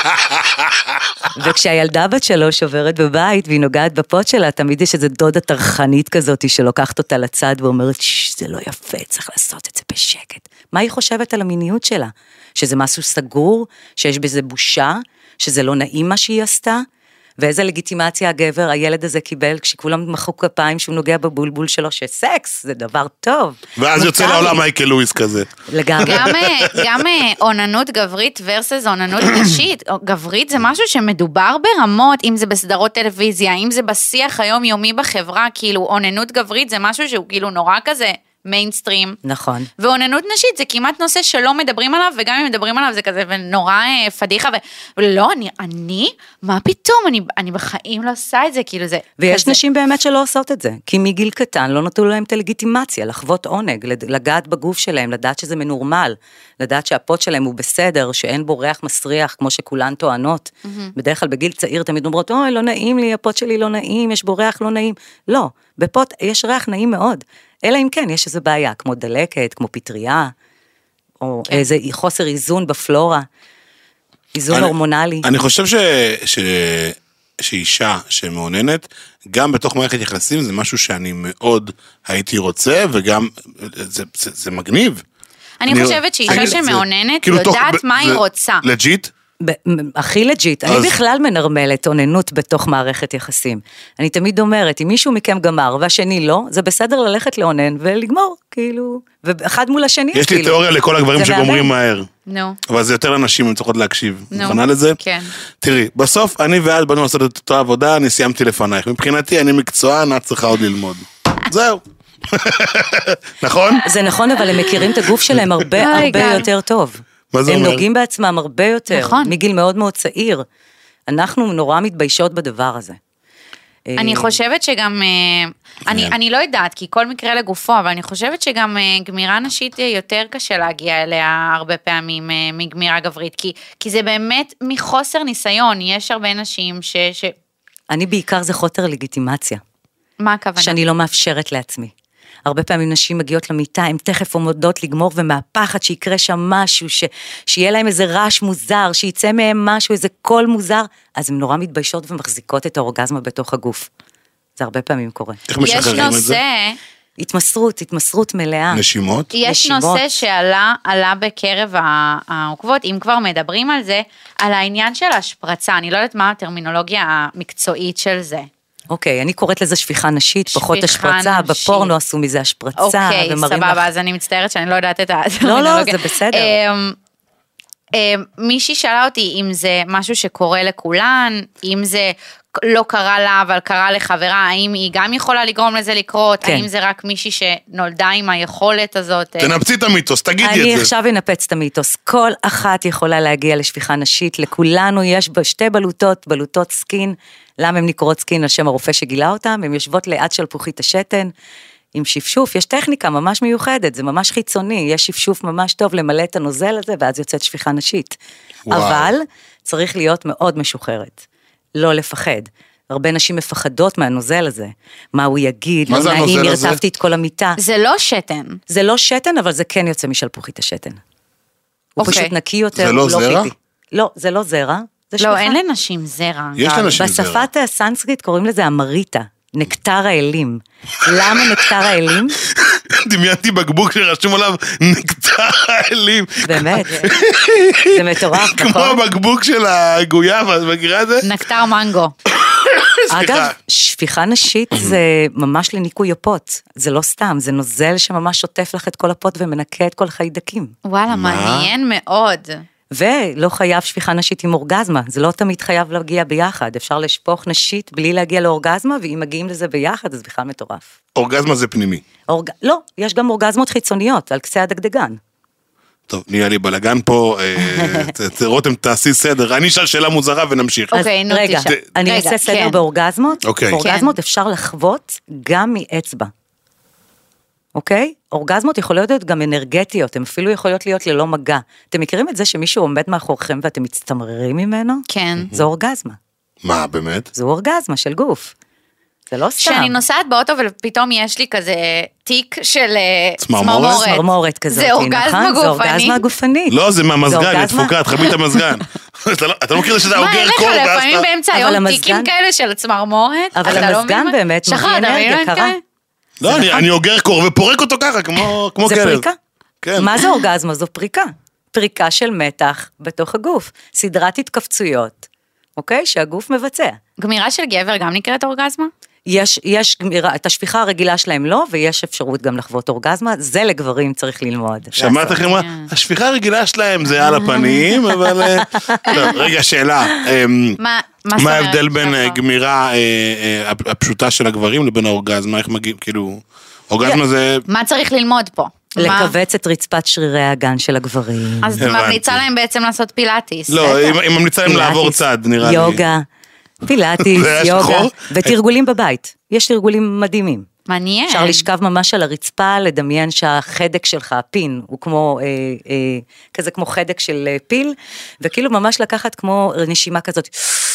וכשהילדה בת שלוש עוברת בבית והיא נוגעת בפות שלה, תמיד יש איזו דודה טרחנית כזאת שלוקחת אותה לצד ואומרת, שש, זה לא יפה, צריך לעשות את זה בשקט. מה היא חושבת על המיניות שלה? שזה משהו סגור, שיש בזה בושה, שזה לא נעים מה שהיא עשתה, ואיזה לגיטימציה הגבר, הילד הזה קיבל, כשכולם מחאו כפיים שהוא נוגע בבולבול שלו, שסקס זה דבר טוב. ואז יוצא מותר לי. לעולם מייקל לואיס כזה. לגמרי. גם, אה, גם אה, אוננות גברית versus אוננות נשית, או גברית זה משהו שמדובר ברמות, אם זה בסדרות טלוויזיה, אם זה בשיח היומיומי בחברה, כאילו אוננות גברית זה משהו שהוא כאילו נורא כזה מיינסטרים. נכון. ואוננות נשית זה כמעט נושא שלא מדברים עליו, וגם אם מדברים עליו זה כזה ונורא אה, פדיחה, ו... ולא, אני, אני, מה פתאום, אני, אני בחיים לא עושה את זה, כאילו זה ויש כזה. נשים באמת שלא עושות את זה, כי מגיל קטן לא נתנו להם את הלגיטימציה, לחוות עונג, לגעת בגוף שלהם, לדעת שזה מנורמל, לדעת שהפות שלהם הוא בסדר, שאין בו ריח מסריח, כמו שכולן טוענות. בדרך כלל בגיל צעיר תמיד אומרות, אוי, לא נעים לי, הפות שלי לא נעים, יש בו ריח לא נעים. לא, בפות יש ריח נעים מאוד, אלא אם כן, יש איזו בעיה, כמו דלקת, כמו פטריה, או כן. איזה חוסר איזון בפלורה, איזון אני- הורמונלי. אני חושב ש... ש... שאישה שמעוננת, גם בתוך מערכת יחסים זה משהו שאני מאוד הייתי רוצה, וגם זה, זה, זה מגניב. אני חושבת שאישה תגיד, זה- שמעוננת כאילו תוך- יודעת ב- מה היא זה רוצה. לג'יט? ב- הכי לג'יט, אני אז- בכלל מנרמלת אוננות בתוך מערכת יחסים. אני תמיד אומרת, אם מישהו מכם גמר והשני לא, זה בסדר ללכת לאונן ולגמור, כאילו, ואחד מול השני, יש לי כאילו. תיאוריה לכל הגברים זה שגומרים מהמם. מהר. נו. אבל זה יותר לנשים, הן צריכות להקשיב. נו, מוכנה לזה? כן. תראי, בסוף אני ואת באנו לעשות את אותה עבודה, אני סיימתי לפנייך. מבחינתי אני מקצוען, את צריכה עוד ללמוד. זהו. נכון? זה נכון, אבל הם מכירים את הגוף שלהם הרבה אוי, הרבה גל. יותר טוב. מה זה הם אומר? נוגעים בעצמם הרבה יותר, נכון. מגיל מאוד מאוד צעיר. אנחנו נורא מתביישות בדבר הזה. אני חושבת שגם, אה, אני, כן. אני לא יודעת, כי כל מקרה לגופו, אבל אני חושבת שגם אה, גמירה נשית אה, יותר קשה להגיע אליה הרבה פעמים אה, מגמירה גברית, כי, כי זה באמת מחוסר ניסיון, יש הרבה נשים ש... ש... אני בעיקר זה חוסר לגיטימציה. מה הכוונה? שאני לא מאפשרת לעצמי. הרבה פעמים נשים מגיעות למיטה, הן תכף עומדות לגמור, ומהפחד שיקרה שם משהו, ש... שיהיה להם איזה רעש מוזר, שיצא מהם משהו, איזה קול מוזר, אז הן נורא מתביישות ומחזיקות את האורגזמה בתוך הגוף. זה הרבה פעמים קורה. איך יש משחררים את זה? נושא, התמסרות, התמסרות מלאה. נשימות? יש נשימות. נושא שעלה עלה בקרב העוקבות, אם כבר מדברים על זה, על העניין של השפרצה, אני לא יודעת מה הטרמינולוגיה המקצועית של זה. אוקיי, אני קוראת לזה שפיכה נשית, פחות שפיכה השפרצה, נשית. בפורנו עשו מזה השפרצה, אוקיי, ומראים לך- סבבה, אז אני מצטערת שאני לא יודעת את לא, הטרמינולוגיה. זה בסדר. אמ, אמ, מישהי שאלה אותי אם זה משהו שקורה לכולן, אם זה לא קרה לה, אבל קרה לחברה, האם היא גם יכולה לגרום לזה לקרות, כן. האם זה רק מישהי שנולדה עם היכולת הזאת. אה, תנפצי את המיתוס, תגידי אני את זה. עכשיו אנפץ את המיתוס, כל אחת יכולה להגיע לשפיכה נשית, לכולנו יש בה שתי בלוטות, בלוטות סקין, למה הן נקראות סקין על שם הרופא שגילה אותם, הן יושבות ליד שלפוחית השתן, עם שפשוף, יש טכניקה ממש מיוחדת, זה ממש חיצוני, יש שפשוף ממש טוב למלא את הנוזל הזה, ואז יוצאת שפיכה נשית. וואו. אבל צריך להיות מאוד משוחררת, לא לפחד. הרבה נשים מפחדות מהנוזל הזה, מה הוא יגיד, מה לא זה נעים, הנוזל הזה? הרטבתי את כל המיטה. זה לא שתן. זה לא שתן, אבל זה כן יוצא משלפוחית השתן. הוא אוקיי. פשוט נקי יותר, זה לא הוא זרע? פיפי. לא, זה לא זרע, זה שפיכה. לא, אין לנשים זרע. יש גל. לנשים זרע. בשפת הסנסקריט קוראים לזה אמריטה, נקטר האלים. למה נקטר האלים? דמיינתי בקבוק שרשום עליו נקטר האלים. באמת, זה מטורף, כמו נכון? הבקבוק של הגויאב, את מכירה את זה? נקטר מנגו. אגב, שפיכה נשית זה ממש לניקוי הפות, זה לא סתם, זה נוזל שממש שוטף לך את כל הפות ומנקה את כל החיידקים. וואלה, מעניין מאוד. ולא חייב שפיכה נשית עם אורגזמה, זה לא תמיד חייב להגיע ביחד, אפשר לשפוך נשית בלי להגיע לאורגזמה, ואם מגיעים לזה ביחד, אז בכלל מטורף. אורגזמה זה פנימי. אורג... לא, יש גם אורגזמות חיצוניות, על קצה הדגדגן. טוב, נהיה לי בלגן פה, אה, ת- ת- רותם תעשי סדר, אני אשאל שאלה מוזרה ונמשיך. אוקיי, נו, רגע, תשאל. אני רגע, אעשה סדר כן. באורגזמות. אוקיי. באורגזמות אפשר לחוות גם מאצבע. אוקיי? אורגזמות יכולות להיות גם אנרגטיות, הן אפילו יכולות להיות ללא מגע. אתם מכירים את זה שמישהו עומד מאחוריכם ואתם מצטמררים ממנו? כן. זו אורגזמה. מה, באמת? זו אורגזמה של גוף. זה לא סתם. כשאני נוסעת באוטו ופתאום יש לי כזה תיק של אה, צמרמורת? צמרמורת. צמרמורת כזאת, זה אורגזמה נכון? זה גופנית. אורגזמה גופנית. לא, זה מהמזגן, זה היא אורגזמה? דפוקה, תחבי את המזגן. אתה לא- אתה לא מכיר שזה מה, האוגר אין לך קור, ואז לפעמים אתה... באמצע אבל היום המזגן- טיקים כאלה של צמרמורת? אבל אתה לא המזגן מבין? באמת שחר, מביא אתה מבין אנרגיה, מה אני קרה? מתכוונת? לא, אני- אני אוגר קור ופורק אותו ככה, כמו כמו זה כלב. פריקה. כן. מה זה אורגזמה? זו פריקה. פריקה של מתח בתוך הגוף. סדרת התכווצויות, אוקיי? שהגוף מבצע. גמירה של גבר גם נקראת אורגזמה? יש, יש גמירה, את השפיכה הרגילה שלהם לא, ויש אפשרות גם לחוות אורגזמה, זה לגברים צריך ללמוד. שמעת לעשות. לכם מה? השפיכה הרגילה שלהם זה על הפנים, אבל... אה, לא, רגע, שאלה. אמ, מה מה זאת מה אומרת? ההבדל בין אה, שחר? גמירה אה, אה, הפשוטה של הגברים לבין האורגזמה? איך מגיעים, כאילו... אורגזמה זה... מה צריך ללמוד פה? מה? לכווץ את רצפת שרירי האגן של הגברים. אז את הבנתי. ממליצה להם בעצם לעשות פילאטיס. לא, היא היא ממליצה להם לעבור פילאטיס, צד, נראה לי. יוגה, פילאטיס, זה היה יוגה, שחור? ותרגולים בבית. יש תרגולים מדהימים. מעניין. אפשר לשכב ממש על הרצפה, לדמיין שהחדק שלך, הפין, הוא כמו, אה, אה, כזה כמו חדק של אה, פיל, וכאילו ממש לקחת כמו נשימה כזאת,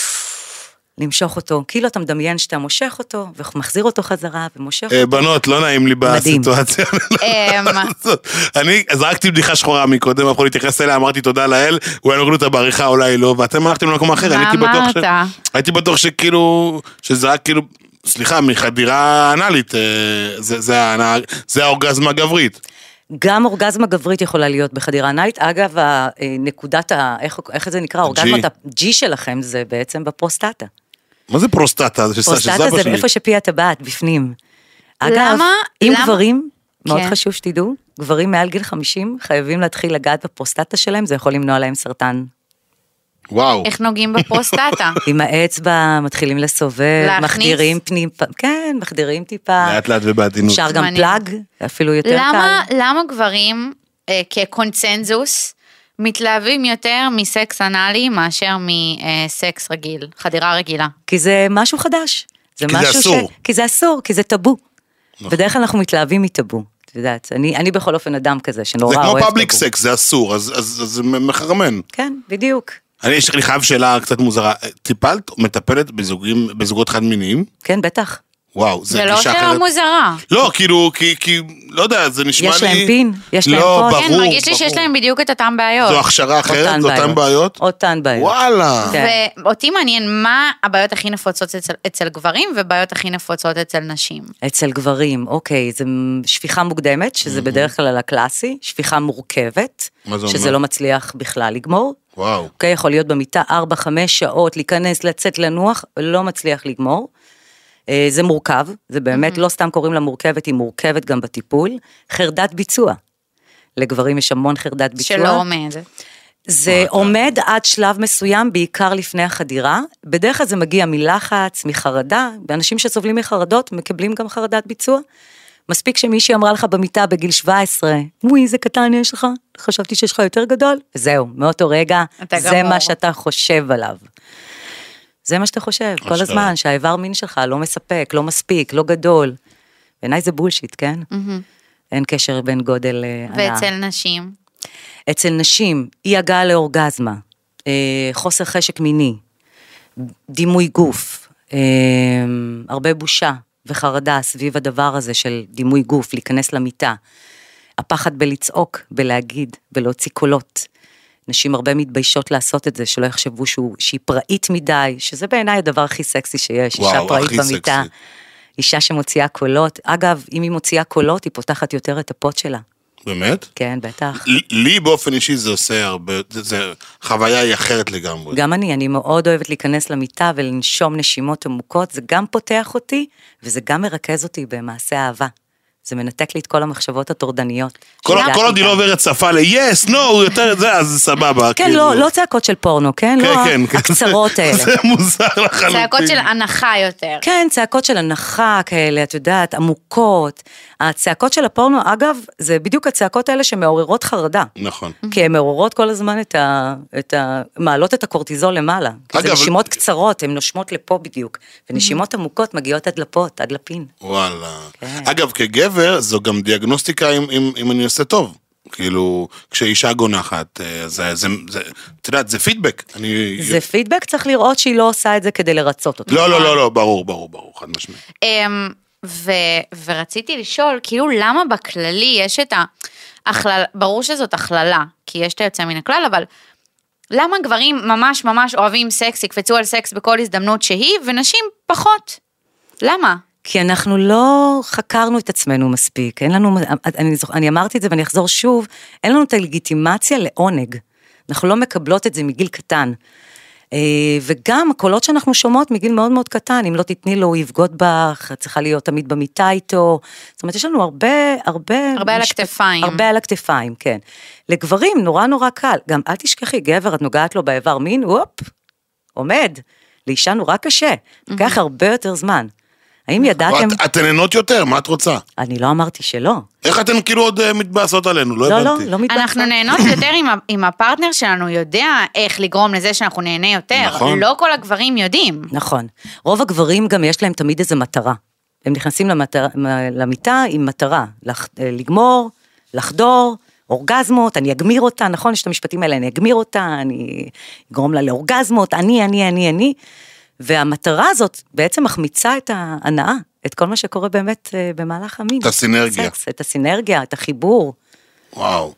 למשוך אותו, כאילו אתה מדמיין שאתה מושך אותו, ומחזיר אותו חזרה, ומושך אה, אותו. בנות, לא נעים לי מדהים. בסיטואציה. אמ, אני זרקתי בדיחה שחורה מקודם, יכול להתייחס אליה, אמרתי תודה לאל, אולי נוריד אותה בעריכה, אולי לא, ואתם הלכתם למקום אחר, מה אני הייתי בטוח ש... אמרת? הייתי בטוח שכאילו, שזה רק כאילו, סליחה, מחדירה אנלית, אה, זה- זה ההנאה- זה האורגזמה הגברית. גם אורגזמה גברית יכולה להיות בחדירה אנאלית, אגב, נקודת, ה- איך, איך זה נקרא, אורגזמת ה-G שלכם זה בעצם בפרוסטטה. מה זה פרוסטטה? זה של פרוסטטה סבא זה שלי. איפה שפי הטבעת, בפנים. אגב, למה? אם למה? גברים, מאוד כן. חשוב שתדעו, גברים מעל גיל חמישים חייבים להתחיל לגעת בפרוסטטה שלהם, זה יכול למנוע להם סרטן. וואו. איך נוגעים בפרוסטטה? עם האצבע מתחילים לסובב, להכניס? מחדירים פנים, כן, מחדירים טיפה. לאט לאט ובעדינות. אפשר גם מעניין. פלאג, אפילו יותר למה, קל. למה גברים אה, כקונצנזוס מתלהבים יותר מסקס אנאלי מאשר מסקס רגיל, חדירה רגילה? כי זה משהו חדש. זה כי זה משהו אסור. ש... כי זה אסור, כי זה טאבו. בדרך כלל אנחנו מתלהבים מטאבו. את יודעת, אני, אני בכל אופן אדם כזה שנורא זה אוהב כמו טאבו. פאבליק סקס, זה אסור, אז אז- אז זה מחרמן. כן, בדיוק. אני יש לי חייב שאלה קצת מוזרה, טיפלת או מטפלת בזוגים, בזוגות חד מיניים? כן, בטח. וואו, זה זה לא גישה שאלה אחרת. מוזרה. לא, כאילו, כי, כי, לא יודע, זה נשמע לי... יש להם פין, יש להם לא, פוס. ברור, כן, מרגיש לי שיש ברור. להם בדיוק את אותם בעיות. זו הכשרה אחרת? זו אותן בעיות? אותן בעיות. וואלה. כן. ואותי מעניין מה הבעיות הכי נפוצות אצל, אצל גברים ובעיות הכי נפוצות אצל נשים. אצל גברים, אוקיי, זה שפיכה מוקדמת, שזה בדרך כלל הקלאסי, שפיכה מורכבת, מה זה שזה אומר? לא מצליח בכלל לגמור. וואו. אוקיי, יכול להיות במיטה ארבע, חמש שעות, להיכנס, לצאת, לנוח, לא מצליח לגמור. אה, זה מורכב, זה באמת לא סתם קוראים לה מורכבת, היא מורכבת גם בטיפול. חרדת ביצוע. לגברים יש המון חרדת ביצוע. שלא עומד. זה עומד עד שלב מסוים, בעיקר לפני החדירה. בדרך כלל זה מגיע מלחץ, מחרדה, ואנשים שסובלים מחרדות מקבלים גם חרדת ביצוע. מספיק שמישהי אמרה לך במיטה בגיל שבע עשרה, וואי, איזה קטן יש לך, חשבתי שיש לך יותר גדול. זהו, מאותו רגע, אתה זה גמור. מה שאתה חושב עליו. זה מה שאתה חושב, כל אשכרה. הזמן, שהאיבר מין שלך לא מספק, לא מספיק, לא גדול. בעיניי זה בולשיט, כן? אין קשר בין גודל הנאה. ואצל נשים? אצל נשים, אי הגעה לאורגזמה, חוסר חשק מיני, דימוי גוף, הרבה בושה וחרדה סביב הדבר הזה של דימוי גוף, להיכנס למיטה, הפחד בלצעוק, בלהגיד, בלהוציא קולות. נשים הרבה מתביישות לעשות את זה, שלא יחשבו שהוא, שהיא פראית מדי, שזה בעיניי הדבר הכי סקסי שיש, וואו, אישה פראית במיטה. סקסי. אישה שמוציאה קולות, אגב, אם היא מוציאה קולות, היא פותחת יותר את הפות שלה. באמת? כן, בטח. לי באופן אישי זה עושה הרבה, זה, זה חוויה היא אחרת לגמרי. גם אני, אני מאוד אוהבת להיכנס למיטה ולנשום נשימות עמוקות, זה גם פותח אותי, וזה גם מרכז אותי במעשה אהבה. זה מנתק לי את כל המחשבות הטורדניות. כל עוד היא לא עוברת שפה ל-yes, no, יותר את זה, אז סבבה. כן, לא צעקות של פורנו, כן? לא הקצרות האלה. זה מוזר לחלוטין. צעקות של הנחה יותר. כן, צעקות של הנחה כאלה, את יודעת, עמוקות. הצעקות של הפורנו, אגב, זה בדיוק הצעקות האלה שמעוררות חרדה. נכון. כי הן מעוררות כל הזמן את ה... מעלות את הקורטיזול למעלה. כי זה נשימות קצרות, הן נושמות לפה בדיוק. ונשימות עמוקות מגיעות עד לפות, עד לפין. וואלה. אגב, כגבר, זו גם דיאגנוסטיקה אם אני עושה טוב. כאילו, כשאישה גונחת, זה, זה, זה, אתה יודעת, זה פידבק. אני... זה פידבק, צריך לראות שהיא לא עושה את זה כדי לרצות אותה. לא, לא, לא, לא, ברור, ברור, ברור, חד משמעית. ו, ורציתי לשאול, כאילו, למה בכללי יש את ההכללה, ברור שזאת הכללה, כי יש את היוצא מן הכלל, אבל למה גברים ממש ממש אוהבים סקס, יקפצו על סקס בכל הזדמנות שהיא, ונשים פחות? למה? כי אנחנו לא חקרנו את עצמנו מספיק, אין לנו, אני, אני אמרתי את זה ואני אחזור שוב, אין לנו את הלגיטימציה לעונג, אנחנו לא מקבלות את זה מגיל קטן, וגם הקולות שאנחנו שומעות מגיל מאוד מאוד קטן, אם לא תתני לו, הוא יבגוד בך, צריכה להיות תמיד במיטה איתו, זאת אומרת, יש לנו הרבה, הרבה... הרבה על הכתפיים. הרבה על הכתפיים, כן. לגברים, נורא נורא קל, גם אל תשכחי, גבר, את נוגעת לו באיבר מין, וופ, עומד, לאישה נורא קשה, לקח הרבה יותר זמן. האם ידעתם... אתן נהנות יותר, מה את רוצה? אני לא אמרתי שלא. איך אתן כאילו עוד מתבאסות עלינו? לא לא, הבנתי. לא, לא מתבאסות. אנחנו נהנות יותר אם הפרטנר שלנו יודע איך לגרום לזה שאנחנו נהנה יותר. נכון. לא כל הגברים יודעים. נכון. רוב הגברים גם יש להם תמיד איזו מטרה. הם נכנסים למטרה, למיטה עם מטרה. לגמור, לחדור, אורגזמות, אני אגמיר אותה, נכון? יש את המשפטים האלה, אני אגמיר אותה, אני אגרום לה לאורגזמות, אני, אני, אני, אני. והמטרה הזאת בעצם מחמיצה את ההנאה, את כל מה שקורה באמת במהלך המין. את הסינרגיה. סקס, את הסינרגיה, את החיבור. וואו.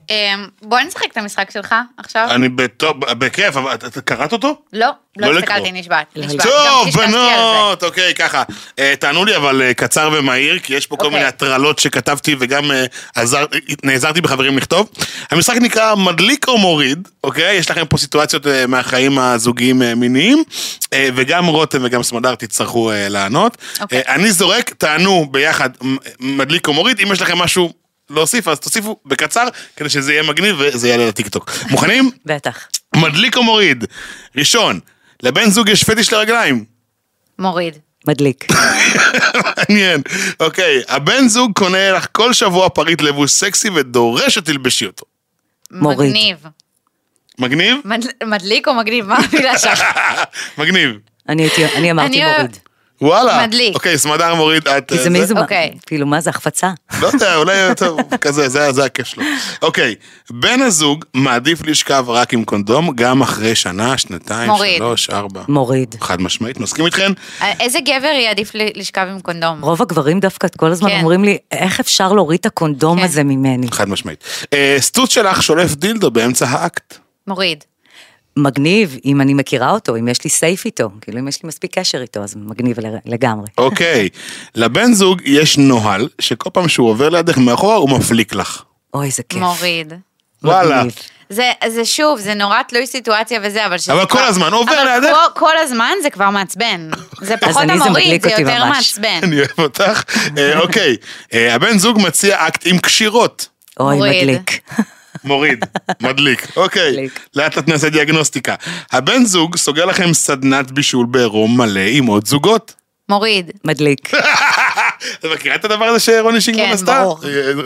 בוא נשחק את המשחק שלך עכשיו. אני בכיף, אבל אתה קראת אותו? לא, לא לא הסתכלתי, לקרוא. נשבעת. נשבעת. טוב, גם קשקשתי על זה. בנות, אוקיי, ככה. אה, תענו לי, אבל אה, קצר ומהיר, כי יש פה כל אוקיי. מיני הטרלות שכתבתי, וגם אה, עזר, נעזרתי בחברים לכתוב. המשחק נקרא מדליק או מוריד, אוקיי? יש לכם פה סיטואציות אה, מהחיים הזוגיים אה, מיניים, אה, וגם רותם וגם סמדר תצטרכו אה, לענות. אוקיי. אה, אני זורק, תענו ביחד מ- מדליק או מוריד, אם יש לכם משהו להוסיף, אז תוסיפו בקצר, כדי שזה יהיה מגניב וזה יעלה לטיקטוק. מוכנים? בטח. מדליק או מוריד? ראשון, לבן זוג יש פטיש לרגליים. מוריד. מדליק. מעניין. אוקיי, הבן זוג קונה לך כל שבוע פריט לבוש סקסי ודורש שתלבשי אותו. מוריד. מגניב. מגניב? מד- מדליק או מגניב? מה המילה שלך? מגניב. אני הייתי- אני אמרתי אני- מוריד. וואלה. מדליק. אוקיי, סמדר מוריד. את, כי אה, זה מאיזו, אוקיי. כאילו מה זה החפצה? לא יודע, אולי טוב, כזה, זה, זה הכיף שלו. אוקיי, בן הזוג מעדיף לשכב רק עם קונדום, גם אחרי שנה, שנתיים, מוריד. שלוש, ארבע. מוריד. חד משמעית, מסכים איתכן? איזה גבר יעדיף ל- לשכב עם קונדום? רוב הגברים דווקא כל הזמן כן. אומרים לי, איך אפשר להוריד את הקונדום כן. הזה ממני? חד משמעית. אה, סטוץ שלך שולף דילדו באמצע האקט. מוריד. מגניב, אם אני מכירה אותו, אם יש לי סייף איתו, כאילו אם יש לי מספיק קשר איתו, אז מגניב לגמרי. אוקיי, לבן זוג יש נוהל, שכל פעם שהוא עובר לידך מאחורה, הוא מפליק לך. אוי, איזה כיף. מוריד. וואלה. מגניב. זה, זה שוב, זה נורא תלוי סיטואציה וזה, אבל שזה אבל כל כבר- הזמן, עובר אבל לידך. כל, כל הזמן זה כבר מעצבן. זה פחות אני, זה המוריד, מדליק זה אותי יותר ממש. מעצבן. אני אוהב אותך. אה, אוקיי, אה, הבן זוג מציע אקט עם קשירות. אוי, מוריד. מדליק. מוריד, מדליק. אוקיי, מדליק. לאט לאט נעשה דיאגנוסטיקה. הבן זוג סוגר לכם סדנת בישול בעירום מלא עם עוד זוגות. מוריד. מדליק. אתה מכירה את הדבר הזה שרוני שינגון כן, עשתה? ברור.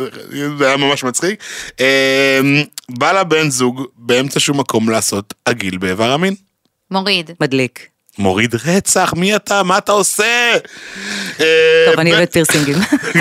זה היה ממש מצחיק. אה, בא לבן זוג באמצע שום מקום לעשות עגיל באיבר המין. מוריד. מדליק. מוריד רצח, מי אתה? מה אתה עושה? טוב, אני אוהבת פירסינגים.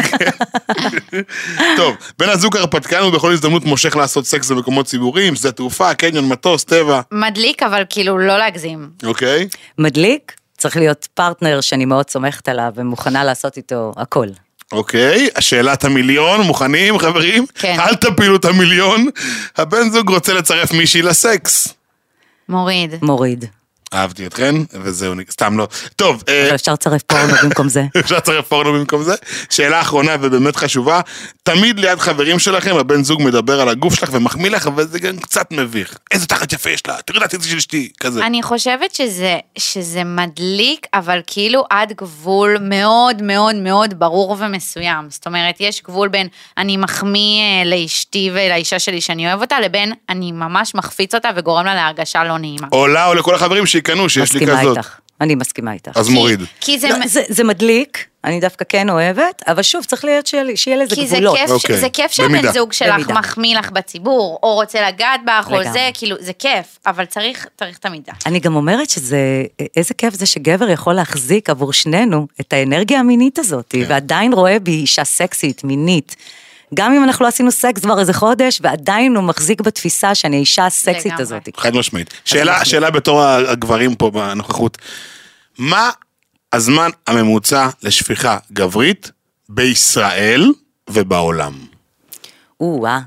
טוב, בן הזוג הרפתקן הוא בכל הזדמנות מושך לעשות סקס במקומות ציבוריים, שדה תעופה, קניון, מטוס, טבע. מדליק, אבל כאילו לא להגזים. אוקיי. מדליק, צריך להיות פרטנר שאני מאוד סומכת עליו, ומוכנה לעשות איתו הכל. אוקיי, השאלת המיליון, מוכנים חברים? כן. אל תפילו את המיליון, הבן זוג רוצה לצרף מישהי לסקס. מוריד. מוריד. אהבתי אתכן, וזהו, סתם לא. טוב, אבל אפשר לצרף פורנו במקום זה. אפשר לצרף פורנו במקום זה. שאלה אחרונה ובאמת חשובה, תמיד ליד חברים שלכם, הבן זוג מדבר על הגוף שלך ומחמיא לך, אבל זה גם קצת מביך. איזה תחת יפה יש לה, תראי את זה של אשתי, כזה. אני חושבת שזה, שזה מדליק, אבל כאילו עד גבול מאוד מאוד מאוד ברור ומסוים. זאת אומרת, יש גבול בין אני מחמיא לאשתי ולאישה שלי שאני אוהב אותה, לבין אני ממש מחפיץ אותה וגורם לה להרגשה לא נעימה. או לה או לכל החברים שיקנו שיש לי מסכימה כזאת. איתך. אני מסכימה איתך. אז מוריד. כי זה... לא, זה, זה מדליק, אני דווקא כן אוהבת, אבל שוב, צריך להיות שיהיה, שיהיה לזה כי זה גבולות. כיף, אוקיי, זה כיף שהבן במידה. זוג שלך במידה. מחמיא לך בציבור, או רוצה לגעת בך, או לגמרי. זה, כאילו, זה כיף, אבל צריך, צריך את המידה. אני גם אומרת שזה, איזה כיף זה שגבר יכול להחזיק עבור שנינו את האנרגיה המינית הזאת, כן. ועדיין רואה בי אישה סקסית, מינית. גם אם אנחנו לא עשינו סקס כבר איזה חודש, ועדיין הוא מחזיק בתפיסה שאני האישה הסקסית לגמרי. הזאת. חד משמעית. שאלה, שאלה בתור הגברים פה בנוכחות. מה הזמן הממוצע לשפיכה גברית בישראל ובעולם? או-אה.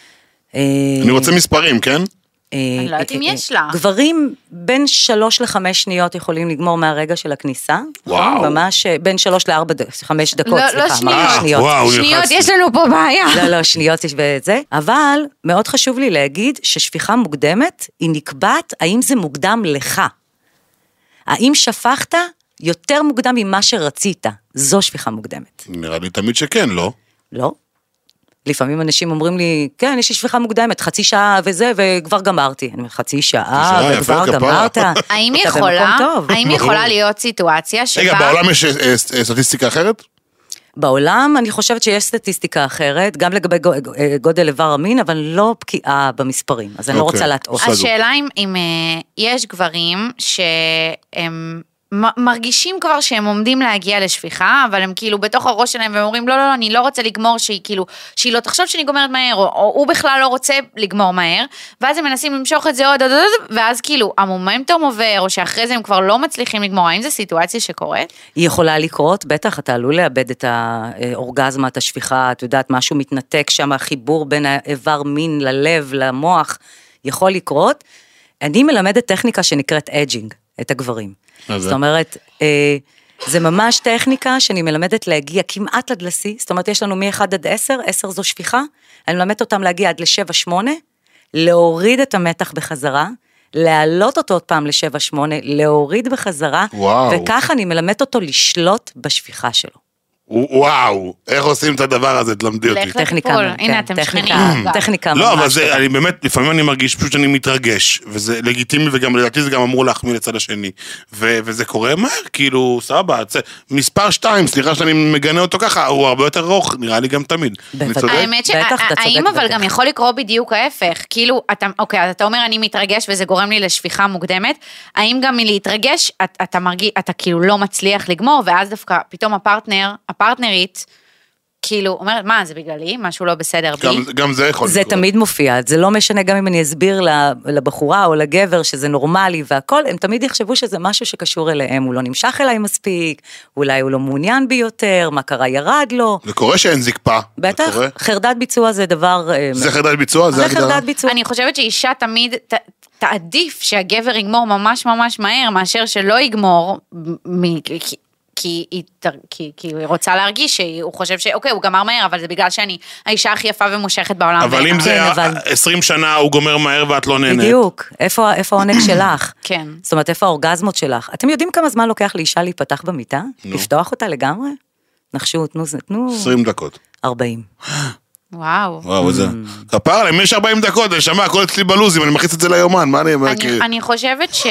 אני רוצה מספרים, כן? אני לא יודעת אם יש לה. גברים בין שלוש לחמש שניות יכולים לגמור מהרגע של הכניסה. וואו. ממש בין שלוש לארבע, חמש דקות, לא, לא סליחה. שניות. ממש אה, שניות. וואו, שניות, נלחצתי. יש לנו פה בעיה. לא, לא, שניות יש בזה. אבל מאוד חשוב לי להגיד ששפיכה מוקדמת, היא נקבעת האם זה מוקדם לך. האם שפכת יותר מוקדם ממה שרצית. זו שפיכה מוקדמת. נראה לי תמיד שכן, לא? לא? לפעמים אנשים אומרים לי, כן, יש לי שפיכה מוקדמת, חצי שעה וזה, וכבר גמרתי. אני אומר, חצי שעה, שעה, יפה, וכבר כפרה. גמרת. האם אתה יכולה, במקום טוב. האם יכולה להיות סיטואציה שבה... רגע, בעולם יש אה, אה, סטטיסטיקה אחרת? בעולם אני חושבת שיש סטטיסטיקה אחרת, גם לגבי גודל איבר המין, אבל לא בקיאה במספרים, אז אני לא אוקיי. רוצה להטעות. סגור. השאלה אם, אם אה, יש גברים שהם מ- מרגישים כבר שהם עומדים להגיע לשפיכה, אבל הם כאילו בתוך הראש שלהם והם אומרים, לא, לא, לא, אני לא רוצה לגמור שהיא כאילו, שהיא לא תחשוב שאני גומרת מהר, או, או הוא בכלל לא רוצה לגמור מהר, ואז הם מנסים למשוך את זה עוד, עוד, עוד, עוד, ואז כאילו המומנטום עובר, או שאחרי זה הם כבר לא מצליחים לגמור, האם זו סיטואציה שקורית? היא יכולה לקרות, בטח אתה עלול לאבד את האורגזמה, את השפיכה, את יודעת, משהו מתנתק שם, החיבור בין האיבר מין ללב, למוח, יכול לקרות. אני מלמדת טכניקה שנקראת אג'ינג, את הגברים. זאת אומרת, זה ממש טכניקה שאני מלמדת להגיע כמעט עד לשיא, זאת אומרת, יש לנו מ-אחד עד עשר, עשר זו שפיכה, אני מלמדת אותם להגיע עד ל-שבע שמונה, להוריד את המתח בחזרה, להעלות אותו עוד פעם ל-שבע שמונה, להוריד בחזרה, וואו. וככה אני מלמדת אותו לשלוט בשפיכה שלו. וואו, איך עושים את הדבר הזה, תלמדי אותי. לך טכניקה, לטיפול, כן, הנה אתם טכניקה, שכנים. טכניקה לא, אבל ממש זה, טובה. אני באמת, לפעמים אני מרגיש פשוט שאני מתרגש, וזה לגיטימי, וגם לדעתי זה גם אמור להחמיא לצד השני, ו- וזה קורה מהר, כאילו, סבבה, זה- מספר שתיים, סליחה שאני מגנה אותו ככה, הוא הרבה יותר ארוך, נראה לי גם תמיד. אני בוודאי. צודק? האמת בטח, אתה שהאם צודק, אבל בטח. גם יכול לקרות בדיוק ההפך, כאילו, אתה, אוקיי, אז אתה אומר אני מתרגש וזה גורם לי לשפיכה מוקדמת, האם גם מלהתרגש, אתה, אתה מרגיש, אתה כאילו לא מצליח לגמור, ואז דווקא פתאום הפרטנר, הפרטנרית, כאילו, אומרת, מה, זה בגללי? משהו לא בסדר בי? גם- גם זה יכול זה לקרות. תמיד מופיע, זה לא משנה גם אם אני אסביר לבחורה או לגבר שזה נורמלי והכל, הם תמיד יחשבו שזה משהו שקשור אליהם, הוא לא נמשך אליי מספיק, אולי הוא לא מעוניין בי יותר, מה קרה ירד לו, זה קורה שאין זקפה. זה בטח, קורה? חרדת ביצוע זה דבר, אה, זה חרדת ביצוע, זה זה הגדרה. חרדת ביצוע, אני חושבת שאישה תמיד ת, תעדיף שהגבר יגמור ממש ממש מהר, מאשר שלא יגמור, מ, כי, כי, היא, כי, כי היא רוצה להרגיש שהוא חושב שאוקיי, הוא גמר מהר, אבל זה בגלל שאני האישה הכי יפה ומושכת בעולם. אבל בעיניי. אם זה כן, היה אבל- עשרים שנה הוא גומר מהר ואת לא נהנית. בדיוק, איפה, איפה העונג שלך? כן. זאת אומרת, איפה האורגזמות שלך? אתם יודעים כמה זמן לוקח לאישה להיפתח במיטה? לפתוח אותה לגמרי? נחשו, תנו, תנו, עשרים דקות. ארבעים. וואו. וואו, זה... כפר עליהם, יש ארבעים דקות, אני שמע, הכל אצלי בלוזים, אני מכניס את זה ליומן, מה אני... אני, אני חושבת ש,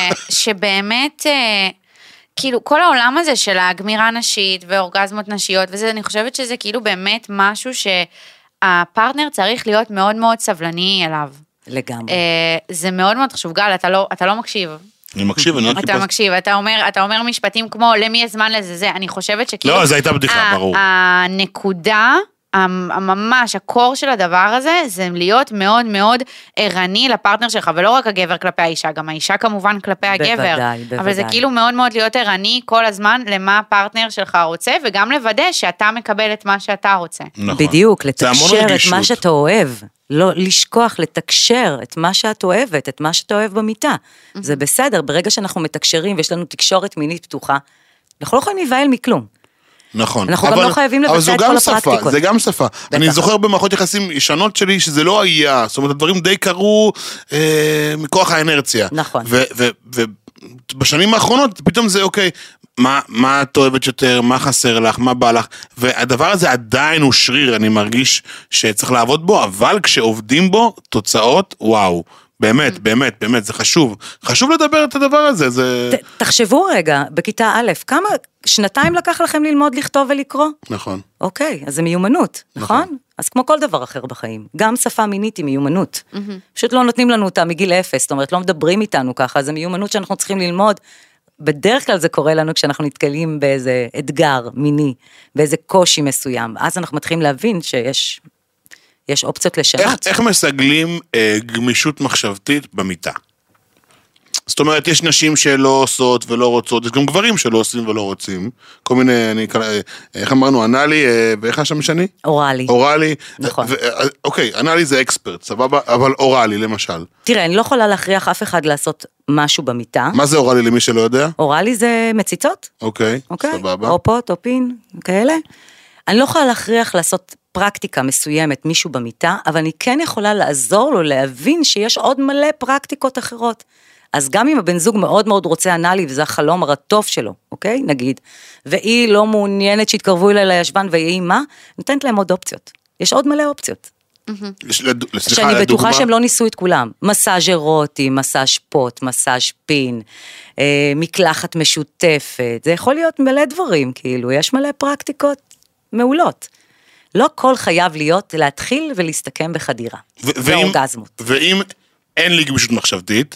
שבאמת, אה, כאילו, כל העולם הזה של הגמירה נשית ואורגזמות נשיות וזה, אני חושבת שזה כאילו באמת משהו שהפרטנר צריך להיות מאוד מאוד סבלני אליו. לגמרי. אה, זה מאוד מאוד חשוב, גל, אתה לא, אתה לא מקשיב. אני מקשיב, אני רק אתה מקשיב, אתה אומר, אתה אומר משפטים כמו, למי יש זמן לזה, זה, אני חושבת שכאילו... לא, זו הייתה בדיחה, ברור. הנקודה, ממש, הקור של הדבר הזה, זה להיות מאוד מאוד ערני לפרטנר שלך, ולא רק הגבר כלפי האישה, גם האישה כמובן כלפי הגבר. בוודאי, בוודאי. אבל זה כאילו מאוד מאוד להיות ערני כל הזמן, למה הפרטנר שלך רוצה, וגם לוודא שאתה מקבל את מה שאתה רוצה. נכון. בדיוק, לתקשר את רגישות. מה שאתה אוהב. לא לשכוח, לתקשר את מה שאת אוהבת, את מה שאתה אוהב במיטה. זה בסדר, ברגע שאנחנו מתקשרים ויש לנו תקשורת מינית פתוחה, אנחנו לא יכולים להיבהל מכלום. נכון. אנחנו גם לא חייבים לבצע את כל הפרקטיקות. זה גם שפה. אני זוכר במערכות יחסים ישנות שלי שזה לא היה, זאת אומרת, הדברים די קרו אה, מכוח האנרציה. נכון. ובשנים האחרונות פתאום זה אוקיי, מה, מה את אוהבת יותר, מה חסר לך, מה בא לך, והדבר הזה עדיין הוא שריר, אני מרגיש שצריך לעבוד בו, אבל כשעובדים בו, תוצאות, וואו. באמת, באמת, באמת, זה חשוב. חשוב לדבר את הדבר הזה, זה... תחשבו רגע, בכיתה א', כמה, שנתיים לקח לכם ללמוד לכתוב ולקרוא? נכון. אוקיי, אז זה מיומנות, נכון? אז כמו כל דבר אחר בחיים, גם שפה מינית היא מיומנות. פשוט לא נותנים לנו אותה מגיל אפס, זאת אומרת, לא מדברים איתנו ככה, זה מיומנות שאנחנו צריכים ללמוד. בדרך כלל זה קורה לנו כשאנחנו נתקלים באיזה אתגר מיני, באיזה קושי מסוים, אז אנחנו מתחילים להבין שיש... יש אופציות לשנות. איך, איך מסגלים אה, גמישות מחשבתית במיטה? זאת אומרת, יש נשים שלא עושות ולא רוצות, יש גם גברים שלא עושים ולא רוצים, כל מיני, אני, איך אמרנו, אנלי, ואיך השם שני? אוראלי. אוראלי. נכון. ו, אוקיי, אנלי זה אקספרט, סבבה, אבל אוראלי למשל. תראה, אני לא יכולה להכריח אף אחד לעשות משהו במיטה. מה זה אוראלי למי שלא יודע? אוראלי זה מציצות. אוקיי, אוקיי? סבבה. או פוט, או פין, כאלה. אני לא יכולה להכריח לעשות פרקטיקה מסוימת, מישהו במיטה, אבל אני כן יכולה לעזור לו להבין שיש עוד מלא פרקטיקות אחרות. אז גם אם הבן זוג מאוד מאוד רוצה אנלי, וזה החלום הרטוב שלו, אוקיי? נגיד, והיא לא מעוניינת שיתקרבו אליי לישבן, והיא מה? נותנת להם עוד אופציות. יש עוד מלא אופציות. שאני בטוחה שהם לא ניסו את כולם. מסאז' אירוטי, מסאז' פוט, מסאז' פין, מקלחת משותפת, זה יכול להיות מלא דברים, כאילו, יש מלא פרקטיקות מעולות. לא כל חייב להיות להתחיל ולהסתכם בחדירה. ואורגזמות. ואם אין לי גמישות מחשבתית,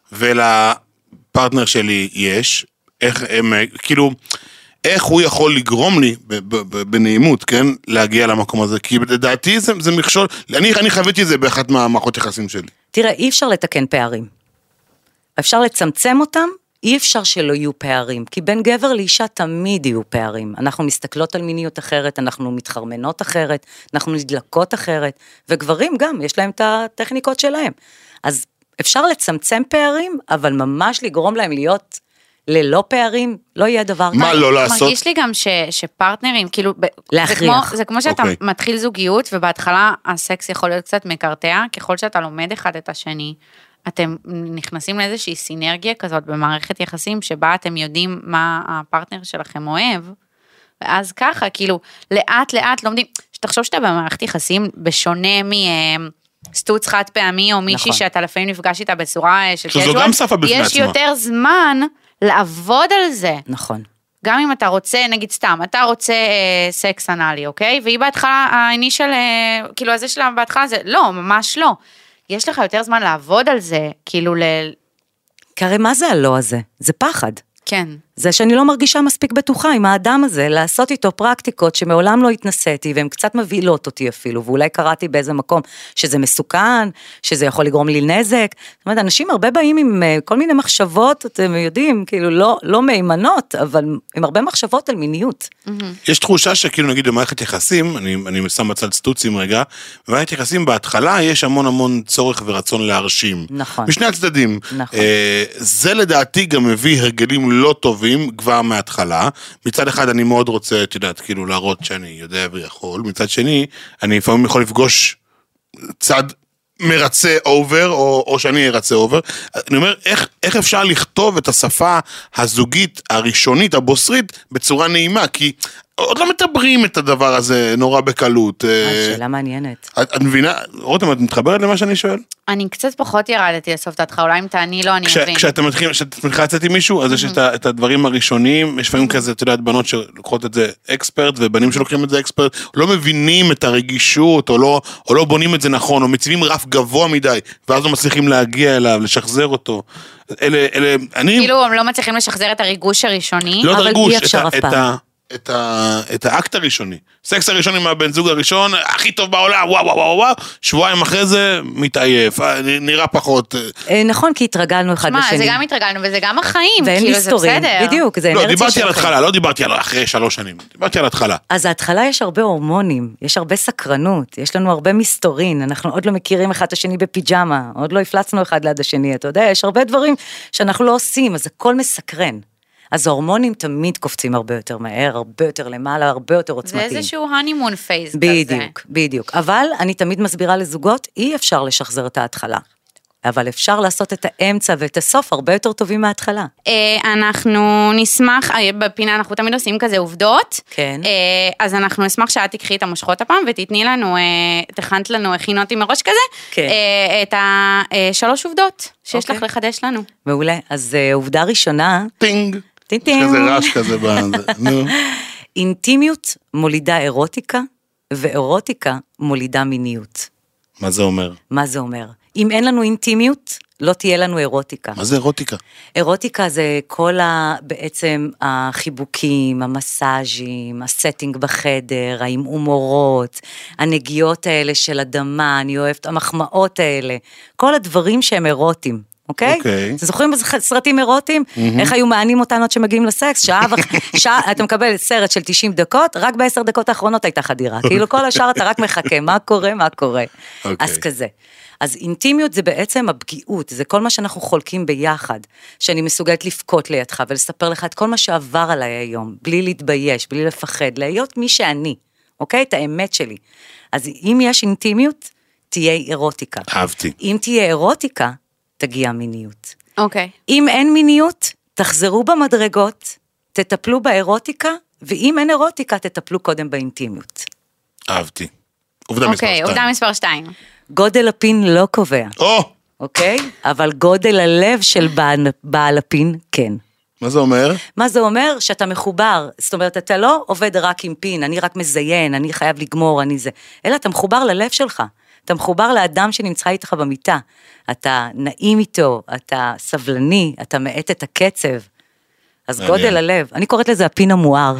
ולפרטנר שלי יש, איך הם, כאילו, איך הוא יכול לגרום לי, בנעימות, כן, להגיע למקום הזה, כי לדעתי זה, זה מכשול, אני, אני חוויתי את זה באחת מהמערכות יחסים שלי. תראה, אי אפשר לתקן פערים. אפשר לצמצם אותם, אי אפשר שלא יהיו פערים, כי בין גבר לאישה תמיד יהיו פערים. אנחנו מסתכלות על מיניות אחרת, אנחנו מתחרמנות אחרת, אנחנו נדלקות אחרת, וגברים גם, יש להם את הטכניקות שלהם. אז אפשר לצמצם פערים, אבל ממש לגרום להם להיות ללא פערים, לא יהיה דבר כזה. מה לא לעשות? מרגיש לי גם ש, שפרטנרים, כאילו, להכריח. זה כמו, זה כמו שאתה אוקיי. מתחיל זוגיות, ובהתחלה הסקס יכול להיות קצת מקרטע, ככל שאתה לומד אחד את השני, אתם נכנסים לאיזושהי סינרגיה כזאת במערכת יחסים, שבה אתם יודעים מה הפרטנר שלכם אוהב, ואז ככה, כאילו, לאט לאט לומדים, שתחשוב שאתה במערכת יחסים, בשונה מ... סטוץ חד פעמי, או מישהי נכון. שאתה לפעמים נפגש איתה בצורה של שזו גם שפה בפני יש עצמה. יותר זמן לעבוד על זה. נכון. גם אם אתה רוצה, נגיד סתם, אתה רוצה אה, סקס אנלי, אוקיי? והיא בהתחלה, האינישל, אה, כאילו הזה שלה בהתחלה זה, לא, ממש לא. יש לך יותר זמן לעבוד על זה, כאילו ל... כי הרי מה זה הלא הזה? זה פחד. כן. זה שאני לא מרגישה מספיק בטוחה עם האדם הזה, לעשות איתו פרקטיקות שמעולם לא התנסיתי, והן קצת מבהילות אותי אפילו, ואולי קראתי באיזה מקום שזה מסוכן, שזה יכול לגרום לי נזק. זאת אומרת, אנשים הרבה באים עם כל מיני מחשבות, אתם יודעים, כאילו לא, לא מהימנות, אבל עם הרבה מחשבות על מיניות. יש תחושה שכאילו נגיד במערכת יחסים, אני, אני שם בצד סטוצים רגע, במערכת יחסים בהתחלה יש המון המון צורך ורצון להרשים. נכון. בשני הצדדים. נכון. אה, זה לדעתי גם מביא הרגלים לא טובים כבר מההתחלה. מצד אחד אני מאוד רוצה, את יודעת, כאילו להראות שאני יודע ויכול, מצד שני, אני לפעמים יכול לפגוש צד מרצה אובר, או, או שאני ארצה אובר. אני אומר, איך, איך אפשר לכתוב את השפה הזוגית, הראשונית, הבוסרית, בצורה נעימה? כי עוד לא מדברים את הדבר הזה נורא בקלות. שאלה מעניינת. את מבינה, רותם, את מתחברת למה שאני שואל? אני קצת פחות ירדתי לסוף דעתך, אולי אם תעני לו, אני מבין. כשאתה מתחיל לצאת עם מישהו, אז יש את הדברים הראשונים, יש לפעמים כזה, אתה יודעת, בנות שלוקחות את זה אקספרט, ובנים שלוקחים את זה אקספרט, לא מבינים את הרגישות, או לא בונים את זה נכון, או מציבים רף גבוה מדי, ואז לא מצליחים להגיע אליו, לשחזר אותו. אלה, אלה, אני... כאילו, הם לא מצליחים לשחזר את הריגוש הראשוני. לא את הריגוש, את ה... את, ה, את האקט הראשוני, סקס הראשון עם הבן זוג הראשון, הכי טוב בעולם, וואו וואו וואו וואו, שבועיים אחרי זה מתעייף, נראה פחות. נכון, כי התרגלנו אחד לשני. מה, זה גם התרגלנו, וזה גם החיים, ואין כאילו זה מסתורים, בסדר. בדיוק, זה לא, אנרציה דיברתי שלכם. על התחלה, לא דיברתי על אחרי שלוש שנים, דיברתי על התחלה. אז ההתחלה יש הרבה הורמונים, יש הרבה סקרנות, יש לנו הרבה מסתורין, אנחנו עוד לא מכירים אחד את השני בפיג'מה, עוד לא הפלצנו אחד ליד השני, אתה יודע, יש הרבה דברים שאנחנו לא עושים, אז הכל מסקרן. אז ההורמונים תמיד קופצים הרבה יותר מהר, הרבה יותר למעלה, הרבה יותר עוצמתיים. זה איזשהו הנימון פייז כזה. בדיוק, בדיוק. אבל אני תמיד מסבירה לזוגות, אי אפשר לשחזר את ההתחלה. אבל אפשר לעשות את האמצע ואת הסוף הרבה יותר טובים מההתחלה. אנחנו נשמח, בפינה אנחנו תמיד עושים כזה עובדות. כן. אז אנחנו נשמח שאת תקחי את המושכות הפעם, ותתני לנו, תכנת לנו, הכינותי מראש כזה, כן. את השלוש עובדות שיש לך לחדש לנו. מעולה. אז עובדה ראשונה. טינג. טינג. יש כזה רעש כזה בזה. נו. אינטימיות מולידה אירוטיקה, ואירוטיקה מולידה מיניות. מה זה אומר? מה זה אומר? אם אין לנו אינטימיות, לא תהיה לנו אירוטיקה. מה זה אירוטיקה? אירוטיקה זה כל ה, בעצם החיבוקים, המסאז'ים, הסטינג בחדר, ההומורות, הנגיעות האלה של אדמה, אני אוהבת, המחמאות האלה, כל הדברים שהם אירוטיים. אוקיי? אוקיי. אתם זוכרים בסרטים אירוטיים? איך היו מענים אותנו עד שמגיעים לסקס? שעה, שעה, אתה מקבל סרט של תשעים דקות, רק בעשר דקות האחרונות הייתה חדירה. כאילו כל השאר אתה רק מחכה, מה קורה, מה קורה. אז כזה. אז אינטימיות זה בעצם הפגיעות, זה כל מה שאנחנו חולקים ביחד, שאני מסוגלת לפקוט לידך ולספר לך את כל מה שעבר עליי היום, בלי להתבייש, בלי לפחד, להיות מי שאני, אוקיי? את האמת שלי. אז אם יש אינטימיות, תהיה אירוטיקה. אהבתי. אם תהיה אירוטיקה, תגיע מיניות. אוקיי. אם אין מיניות, תחזרו במדרגות, תטפלו באירוטיקה, ואם אין אירוטיקה, תטפלו קודם באינטימיות. אהבתי. עובדה מספר שתיים. אוקיי, עובדה מספר שתיים. גודל הפין לא קובע. או! אוקיי? אבל גודל הלב של בעל, בעל הפין, כן. מה זה אומר? מה זה אומר? שאתה מחובר, זאת אומרת, אתה לא עובד רק עם פין, אני רק מזיין, אני חייב לגמור, אני זה, אלא אתה מחובר ללב שלך. אתה מחובר לאדם שנמצא איתך במיטה, אתה נעים איתו, אתה סבלני, אתה מעט את הקצב, אז מעניין. גודל הלב, אני קוראת לזה הפין המואר.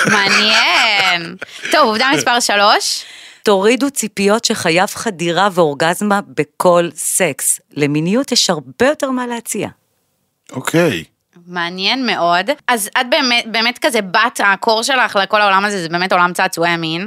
מעניין. טוב, עובדה מספר שלוש. תורידו ציפיות שחייב חדירה ואורגזמה בכל סקס, למיניות יש הרבה יותר מה להציע. אוקיי. מעניין מאוד. אז את באמת, באמת כזה בת, הקור שלך לכל העולם הזה, זה באמת עולם צעצועי המין.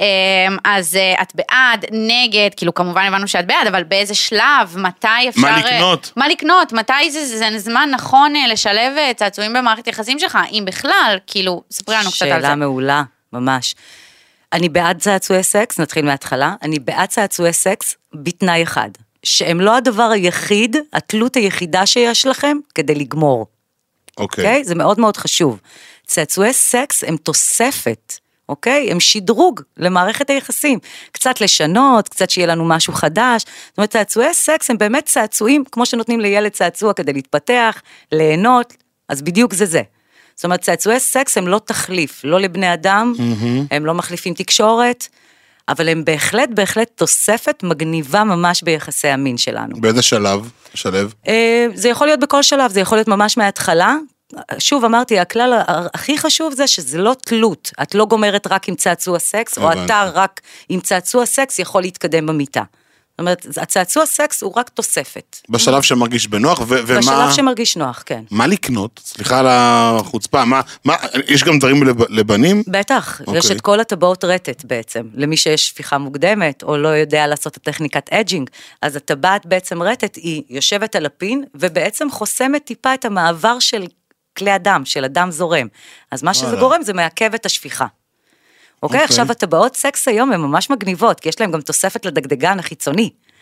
אז את בעד, נגד, כאילו כמובן הבנו שאת בעד, אבל באיזה שלב, מתי אפשר... מה לקנות? מה לקנות? מתי זה, זה זמן נכון לשלב צעצועים במערכת יחסים שלך? אם בכלל, כאילו, ספרי לנו קצת על זה. שאלה מעולה, ממש. אני בעד צעצועי סקס, נתחיל מההתחלה, אני בעד צעצועי סקס בתנאי אחד, שהם לא הדבר היחיד, התלות היחידה שיש לכם כדי לגמור. אוקיי. Okay. Okay? זה מאוד מאוד חשוב. צעצועי סקס הם תוספת, אוקיי? Okay? הם שדרוג למערכת היחסים. קצת לשנות, קצת שיהיה לנו משהו חדש. זאת אומרת, צעצועי סקס הם באמת צעצועים, כמו שנותנים לילד צעצוע כדי להתפתח, ליהנות, אז בדיוק זה זה. זאת אומרת, צעצועי סקס הם לא תחליף, לא לבני אדם, mm-hmm. הם לא מחליפים תקשורת, אבל הם בהחלט, בהחלט תוספת מגניבה ממש ביחסי המין שלנו. באיזה שלב? שלב? זה יכול להיות בכל שלב, זה יכול להיות ממש מההתחלה. שוב אמרתי, הכלל הכי חשוב זה שזה לא תלות. את לא גומרת רק עם צעצוע סקס, או אתה רק עם צעצוע סקס יכול להתקדם במיטה. זאת אומרת, הצעצוע סקס הוא רק תוספת. בשלב שמרגיש בנוח, ומה... בשלב שמרגיש נוח, כן. מה לקנות? סליחה על החוצפה, מה, מה, יש גם דברים לבנים? בטח, יש את כל הטבעות רטט בעצם, למי שיש שפיכה מוקדמת, או לא יודע לעשות את טכניקת אג'ינג, אז הטבעת בעצם רטט, היא יושבת על הפין, ובעצם חוסמת טיפה את המעבר של כלי אדם, של אדם זורם. אז מה שזה גורם, זה מעכב את השפיכה. אוקיי, עכשיו הטבעות סקס היום הן ממש מגניבות, כי יש להם גם תוספת לדגדגן החיצוני.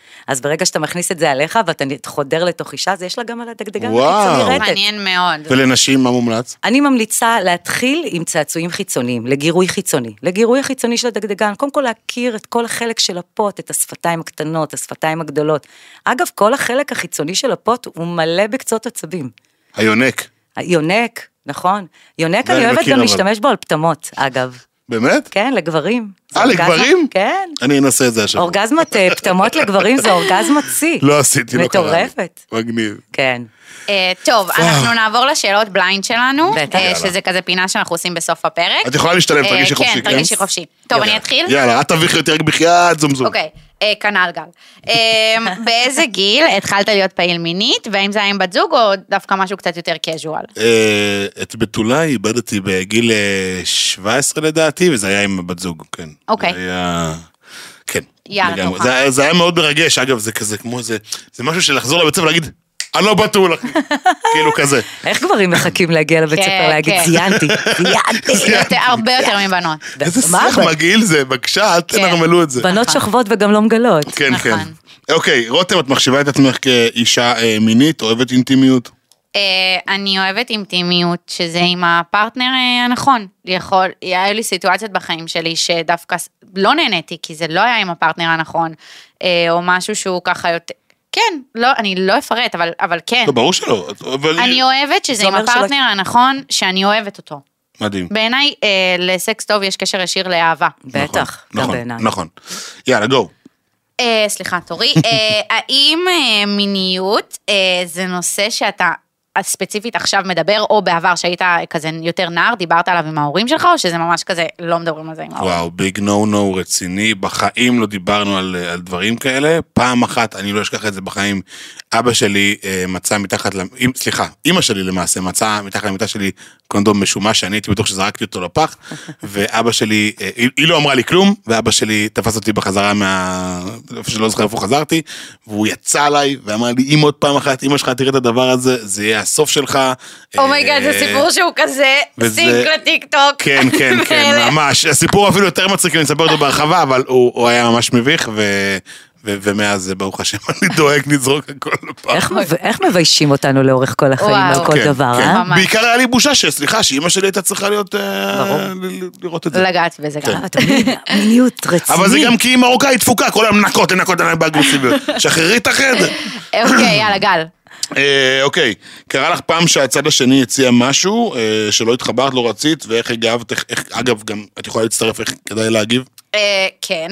אז ברגע שאתה מכניס את זה עליך, ואתה חודר לתוך אישה, אז יש לה גם על הדגדגן וואו. חיצוני רטט. מעניין מאוד. ולנשים מה מומלץ? אני ממליצה להתחיל עם צעצועים חיצוניים, לגירוי חיצוני. לגירוי החיצוני של הדגדגן, קודם כל להכיר את כל החלק של הפוט, את השפתיים הקטנות, השפתיים הגדולות. אגב, כל החלק החיצוני של הפוט הוא מלא בקצות עצבים. היונק. יונק, נכון. יונק זה אני אני אוהבת מכיר, גם אבל. להשתמש בו על פטמות, אגב. באמת? כן, לגברים. זה אה, אורגזמה- לגברים? כן. אני אנסה את זה השבוע. אורגזמת אה, פטמות לגברים זה אורגזמת שיא. לא עשיתי, לא קרה לי. מטורפת. מגניב. כן. אה, טוב, אנחנו נעבור לשאלות בליינד שלנו, בטח. אה, יאללה. שזה כזה פינה שאנחנו עושים בסוף הפרק. את יכולה להשתלב, אה, תרגישי חופשי, כן, כן? תרגישי חופשי. טוב, יאללה. אני אתחיל? יאללה, את תביכי אותי רק בחייאת זום זום. אוקיי, אה, כנ"ל גל. אה, באיזה גיל התחלת להיות פעיל מינית, והאם זה היה עם בת זוג או דווקא משהו קצת יותר קז'ואל? אה, את בתולה איבדתי בגיל אה, שבע עשרה לדעתי, וזה היה עם בת זוג, כן. אוקיי. זה היה... כן. יאללה, לגמרי. תוכל. זה, זה היה מאוד מרגש, אגב, זה כזה כמו זה, זה משהו של לחזור לבית ספר ולהגיד, אני לא בתול, אחי. כאילו כזה. איך גברים מחכים להגיע לבית כן, ספר להגיד, כן. ציינתי, ציינתי. יותר- הרבה יותר מבנות. איזה מה, שיח אבל- מגעיל זה, בבקשה, אל כן. תנרמלו את זה. בנות נכון. שוכבות וגם לא מגלות. כן, כן. נכון. אוקיי, רותם, את מחשיבה את עצמך כאישה אה, מינית, אוהבת אינטימיות? אה, אני אוהבת אינטימיות, שזה עם הפרטנר אה, הנכון. יכול, היה לי סיטואציות בחיים שלי שדווקא לא נהניתי, כי זה לא היה עם הפרטנר הנכון, אה, או משהו שהוא ככה יותר... כן, לא, אני לא אפרט, אבל, אבל כן. לא, ברור שלא. אבל... אני אוהבת שזה זה עם אומר שלא- הפרטנר הנכון, שאני אוהבת אותו. מדהים. בעיניי, אה, לסקס טוב יש קשר ישיר לאהבה. בטח, גם נכון, בעיניי. נכון. יאללה, גו. אה, סליחה, תורי. אה, האם אה, מיניות אה, זה נושא שאתה ספציפית עכשיו מדבר, או בעבר שהיית כזה יותר נער, דיברת עליו עם ההורים שלך, או שזה ממש כזה, לא מדברים על זה עם ההורים? וואו, ביג נו נו רציני, בחיים לא דיברנו על, על דברים כאלה, פעם אחת, אני לא אשכח את זה בחיים, אבא שלי אה, מצא מתחת, ל... אמ, סליחה, אמא שלי למעשה, מצא מתחת למיטה שלי קונדום משומש, שאני הייתי בטוח שזרקתי אותו לפח, ואבא שלי, אה, היא, היא לא אמרה לי כלום, ואבא שלי תפס אותי בחזרה מה... איפה שלא זוכר איפה חזרתי, והוא יצא עליי, ואמר לי, אם עוד פעם אחת, אמא שלך תראה את הדבר הזה, זה יהיה הסוף שלך. אומייגאד, זה אה, סיפור שהוא כזה וזה- סינק לטיק טוק. כן, כן, כן, ממש. הסיפור אפילו יותר מצחיק, אני אספר אותו בהרחבה, אבל הוא הוא היה ממש מביך, ו... ו- ומאז, ברוך השם, אני דואג לזרוק הכל לפח. איך מב- איך מביישים אותנו לאורך כל החיים וואו. על כל כן, דבר, כן. אה? ממש. בעיקר היה לי בושה שסליחה, שאמא שלי הייתה צריכה להיות, אה, ברור. ל- ל- לראות את זה. לגעת בזה גם. אה, אתה מבין? מיניות רצינית. אבל זה גם כי היא מרוקאית תפוקה, כל היום נקות, לנקות עליי באגרסיביות. שחררי את החדר. אוקיי, יאללה, גל. אה, אוקיי, קרה לך פעם שהצד השני הציע משהו, אה, שלא התחברת, לא רצית, ואיך הגבת, איך- איך- אגב, גם את יכולה להצטרף, איך כדאי להגיב? אה, כן,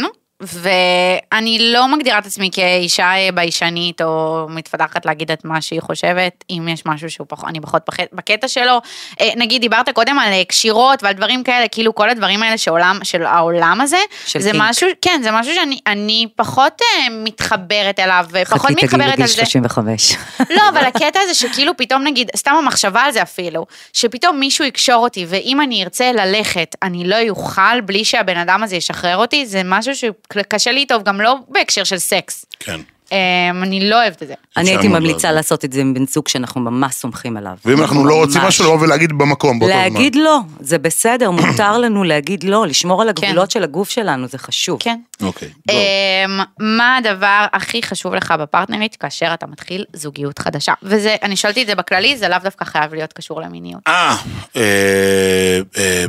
ואני לא מגדירה את עצמי כאישה ביישנית, או מתפתחת להגיד את מה שהיא חושבת, אם יש משהו שהוא פחות, אני פחות בח- בקטע שלו. אה, נגיד, דיברת קודם על אה, קשירות ועל דברים כאלה, כאילו כל הדברים האלה שעולם, של העולם הזה, של זה קינק. משהו, כן, זה משהו שאני אני פחות אה, מתחברת אליו, ופחות חכי תגיעי מתחברת לגיל על זה. שלושים וחמש. לא, אבל הקטע הזה שכאילו פתאום נגיד, סתם המחשבה על זה אפילו, שפתאום מישהו יקשור אותי, ואם אני ארצה ללכת, אני לא יוכל בלי שהבן אדם הזה ישחרר אותי, זה משהו שקשה לי טוב, גם לא בהקשר של סקס. כן. אמ, אני לא אוהבת את זה. אני הייתי מאוד ממליצה לעזור. לעשות את זה עם בן זוג שאנחנו ממש סומכים עליו. ואם אנחנו לא רוצים ממש. משהו, לבוא ולהגיד במקום, באותו זמן. להגיד לא, זה בסדר, מותר לנו להגיד לא, לשמור על כן. הגבולות של הגוף שלנו, זה חשוב. כן. אוקיי. בוא. אמ, מה הדבר הכי חשוב לך בפרטנרית כאשר אתה מתחיל זוגיות חדשה? וזה, אני שאלתי את זה בכללי, זה לאו דווקא חייב להיות קשור למיניות. אה, אה, אה,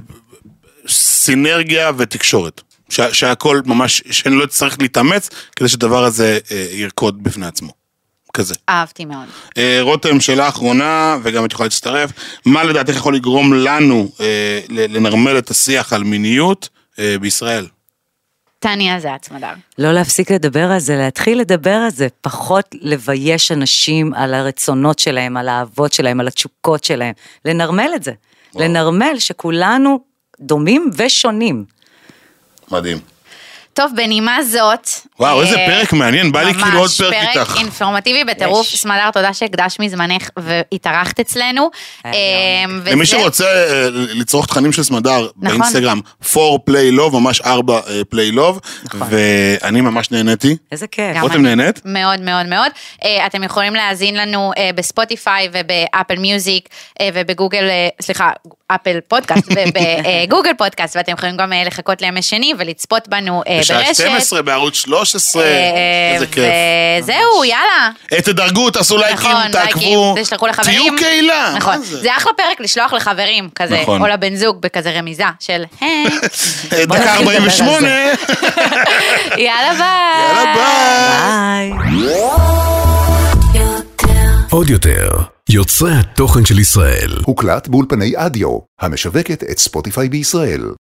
סינרגיה ותקשורת. שה- שהכל ממש, שאני לא צריך להתאמץ, כדי שדבר הזה אה, ירקוד בפני עצמו. כזה. אהבתי מאוד. אה, רותם, שאלה אחרונה, וגם את יכולה להצטרף, מה לדעתך יכול לגרום לנו אה, ל- לנרמל את השיח על מיניות אה, בישראל? תעני על זה הצמדה. לא להפסיק לדבר על זה, להתחיל לדבר על זה, פחות לבייש אנשים על הרצונות שלהם, על האהבות שלהם, על התשוקות שלהם, לנרמל את זה. לנרמל שכולנו דומים ושונים. מדהים. טוב, בנימה זאת... וואו, איזה אה, פרק מעניין, בא לי כאילו עוד פרק איתך. ממש, פרק אינפורמטיבי בטירוף. יש. סמדר, תודה שהקדש מזמנך והתארחת אצלנו. היה אה, עונג. וזה- למי שרוצה אה, לצרוך תכנים של סמדר נכון. באינסטגרם, פור פליי לוב, ממש ארבע פליי לוב, ואני ממש נהניתי. איזה כיף. גם רותם אני. נהנית? מאוד מאוד מאוד. אה, אתם יכולים להאזין לנו אה, בספוטיפיי ובאפל מיוזיק אה, ובגוגל, אה, סליחה, אפל פודקאסט ובגוגל פודקאסט, ואתם יכולים גם אה, לחכות לימי שני ולצפות בנו אה, בשבת ברשת. שתים עשרה בערוץ שלוש עשרה, איזה כיף. וזהו, יאללה. תדרגו, תעשו לייקים, נכון, תעקבו, לייקים, תשלחו לחברים. תהיו קהילה. נכון, מה זה? זה אחלה פרק לשלוח לחברים, כזה, נכון. או לבן זוג בכזה רמיזה של, היי, דקה ארבעים ושמונה. יאללה ביי. יאללה ביי. ביי. עוד יותר, יוצרי התוכן של ישראל. הוקלט באולפני אדיו, המשווקת את ספוטיפיי בישראל.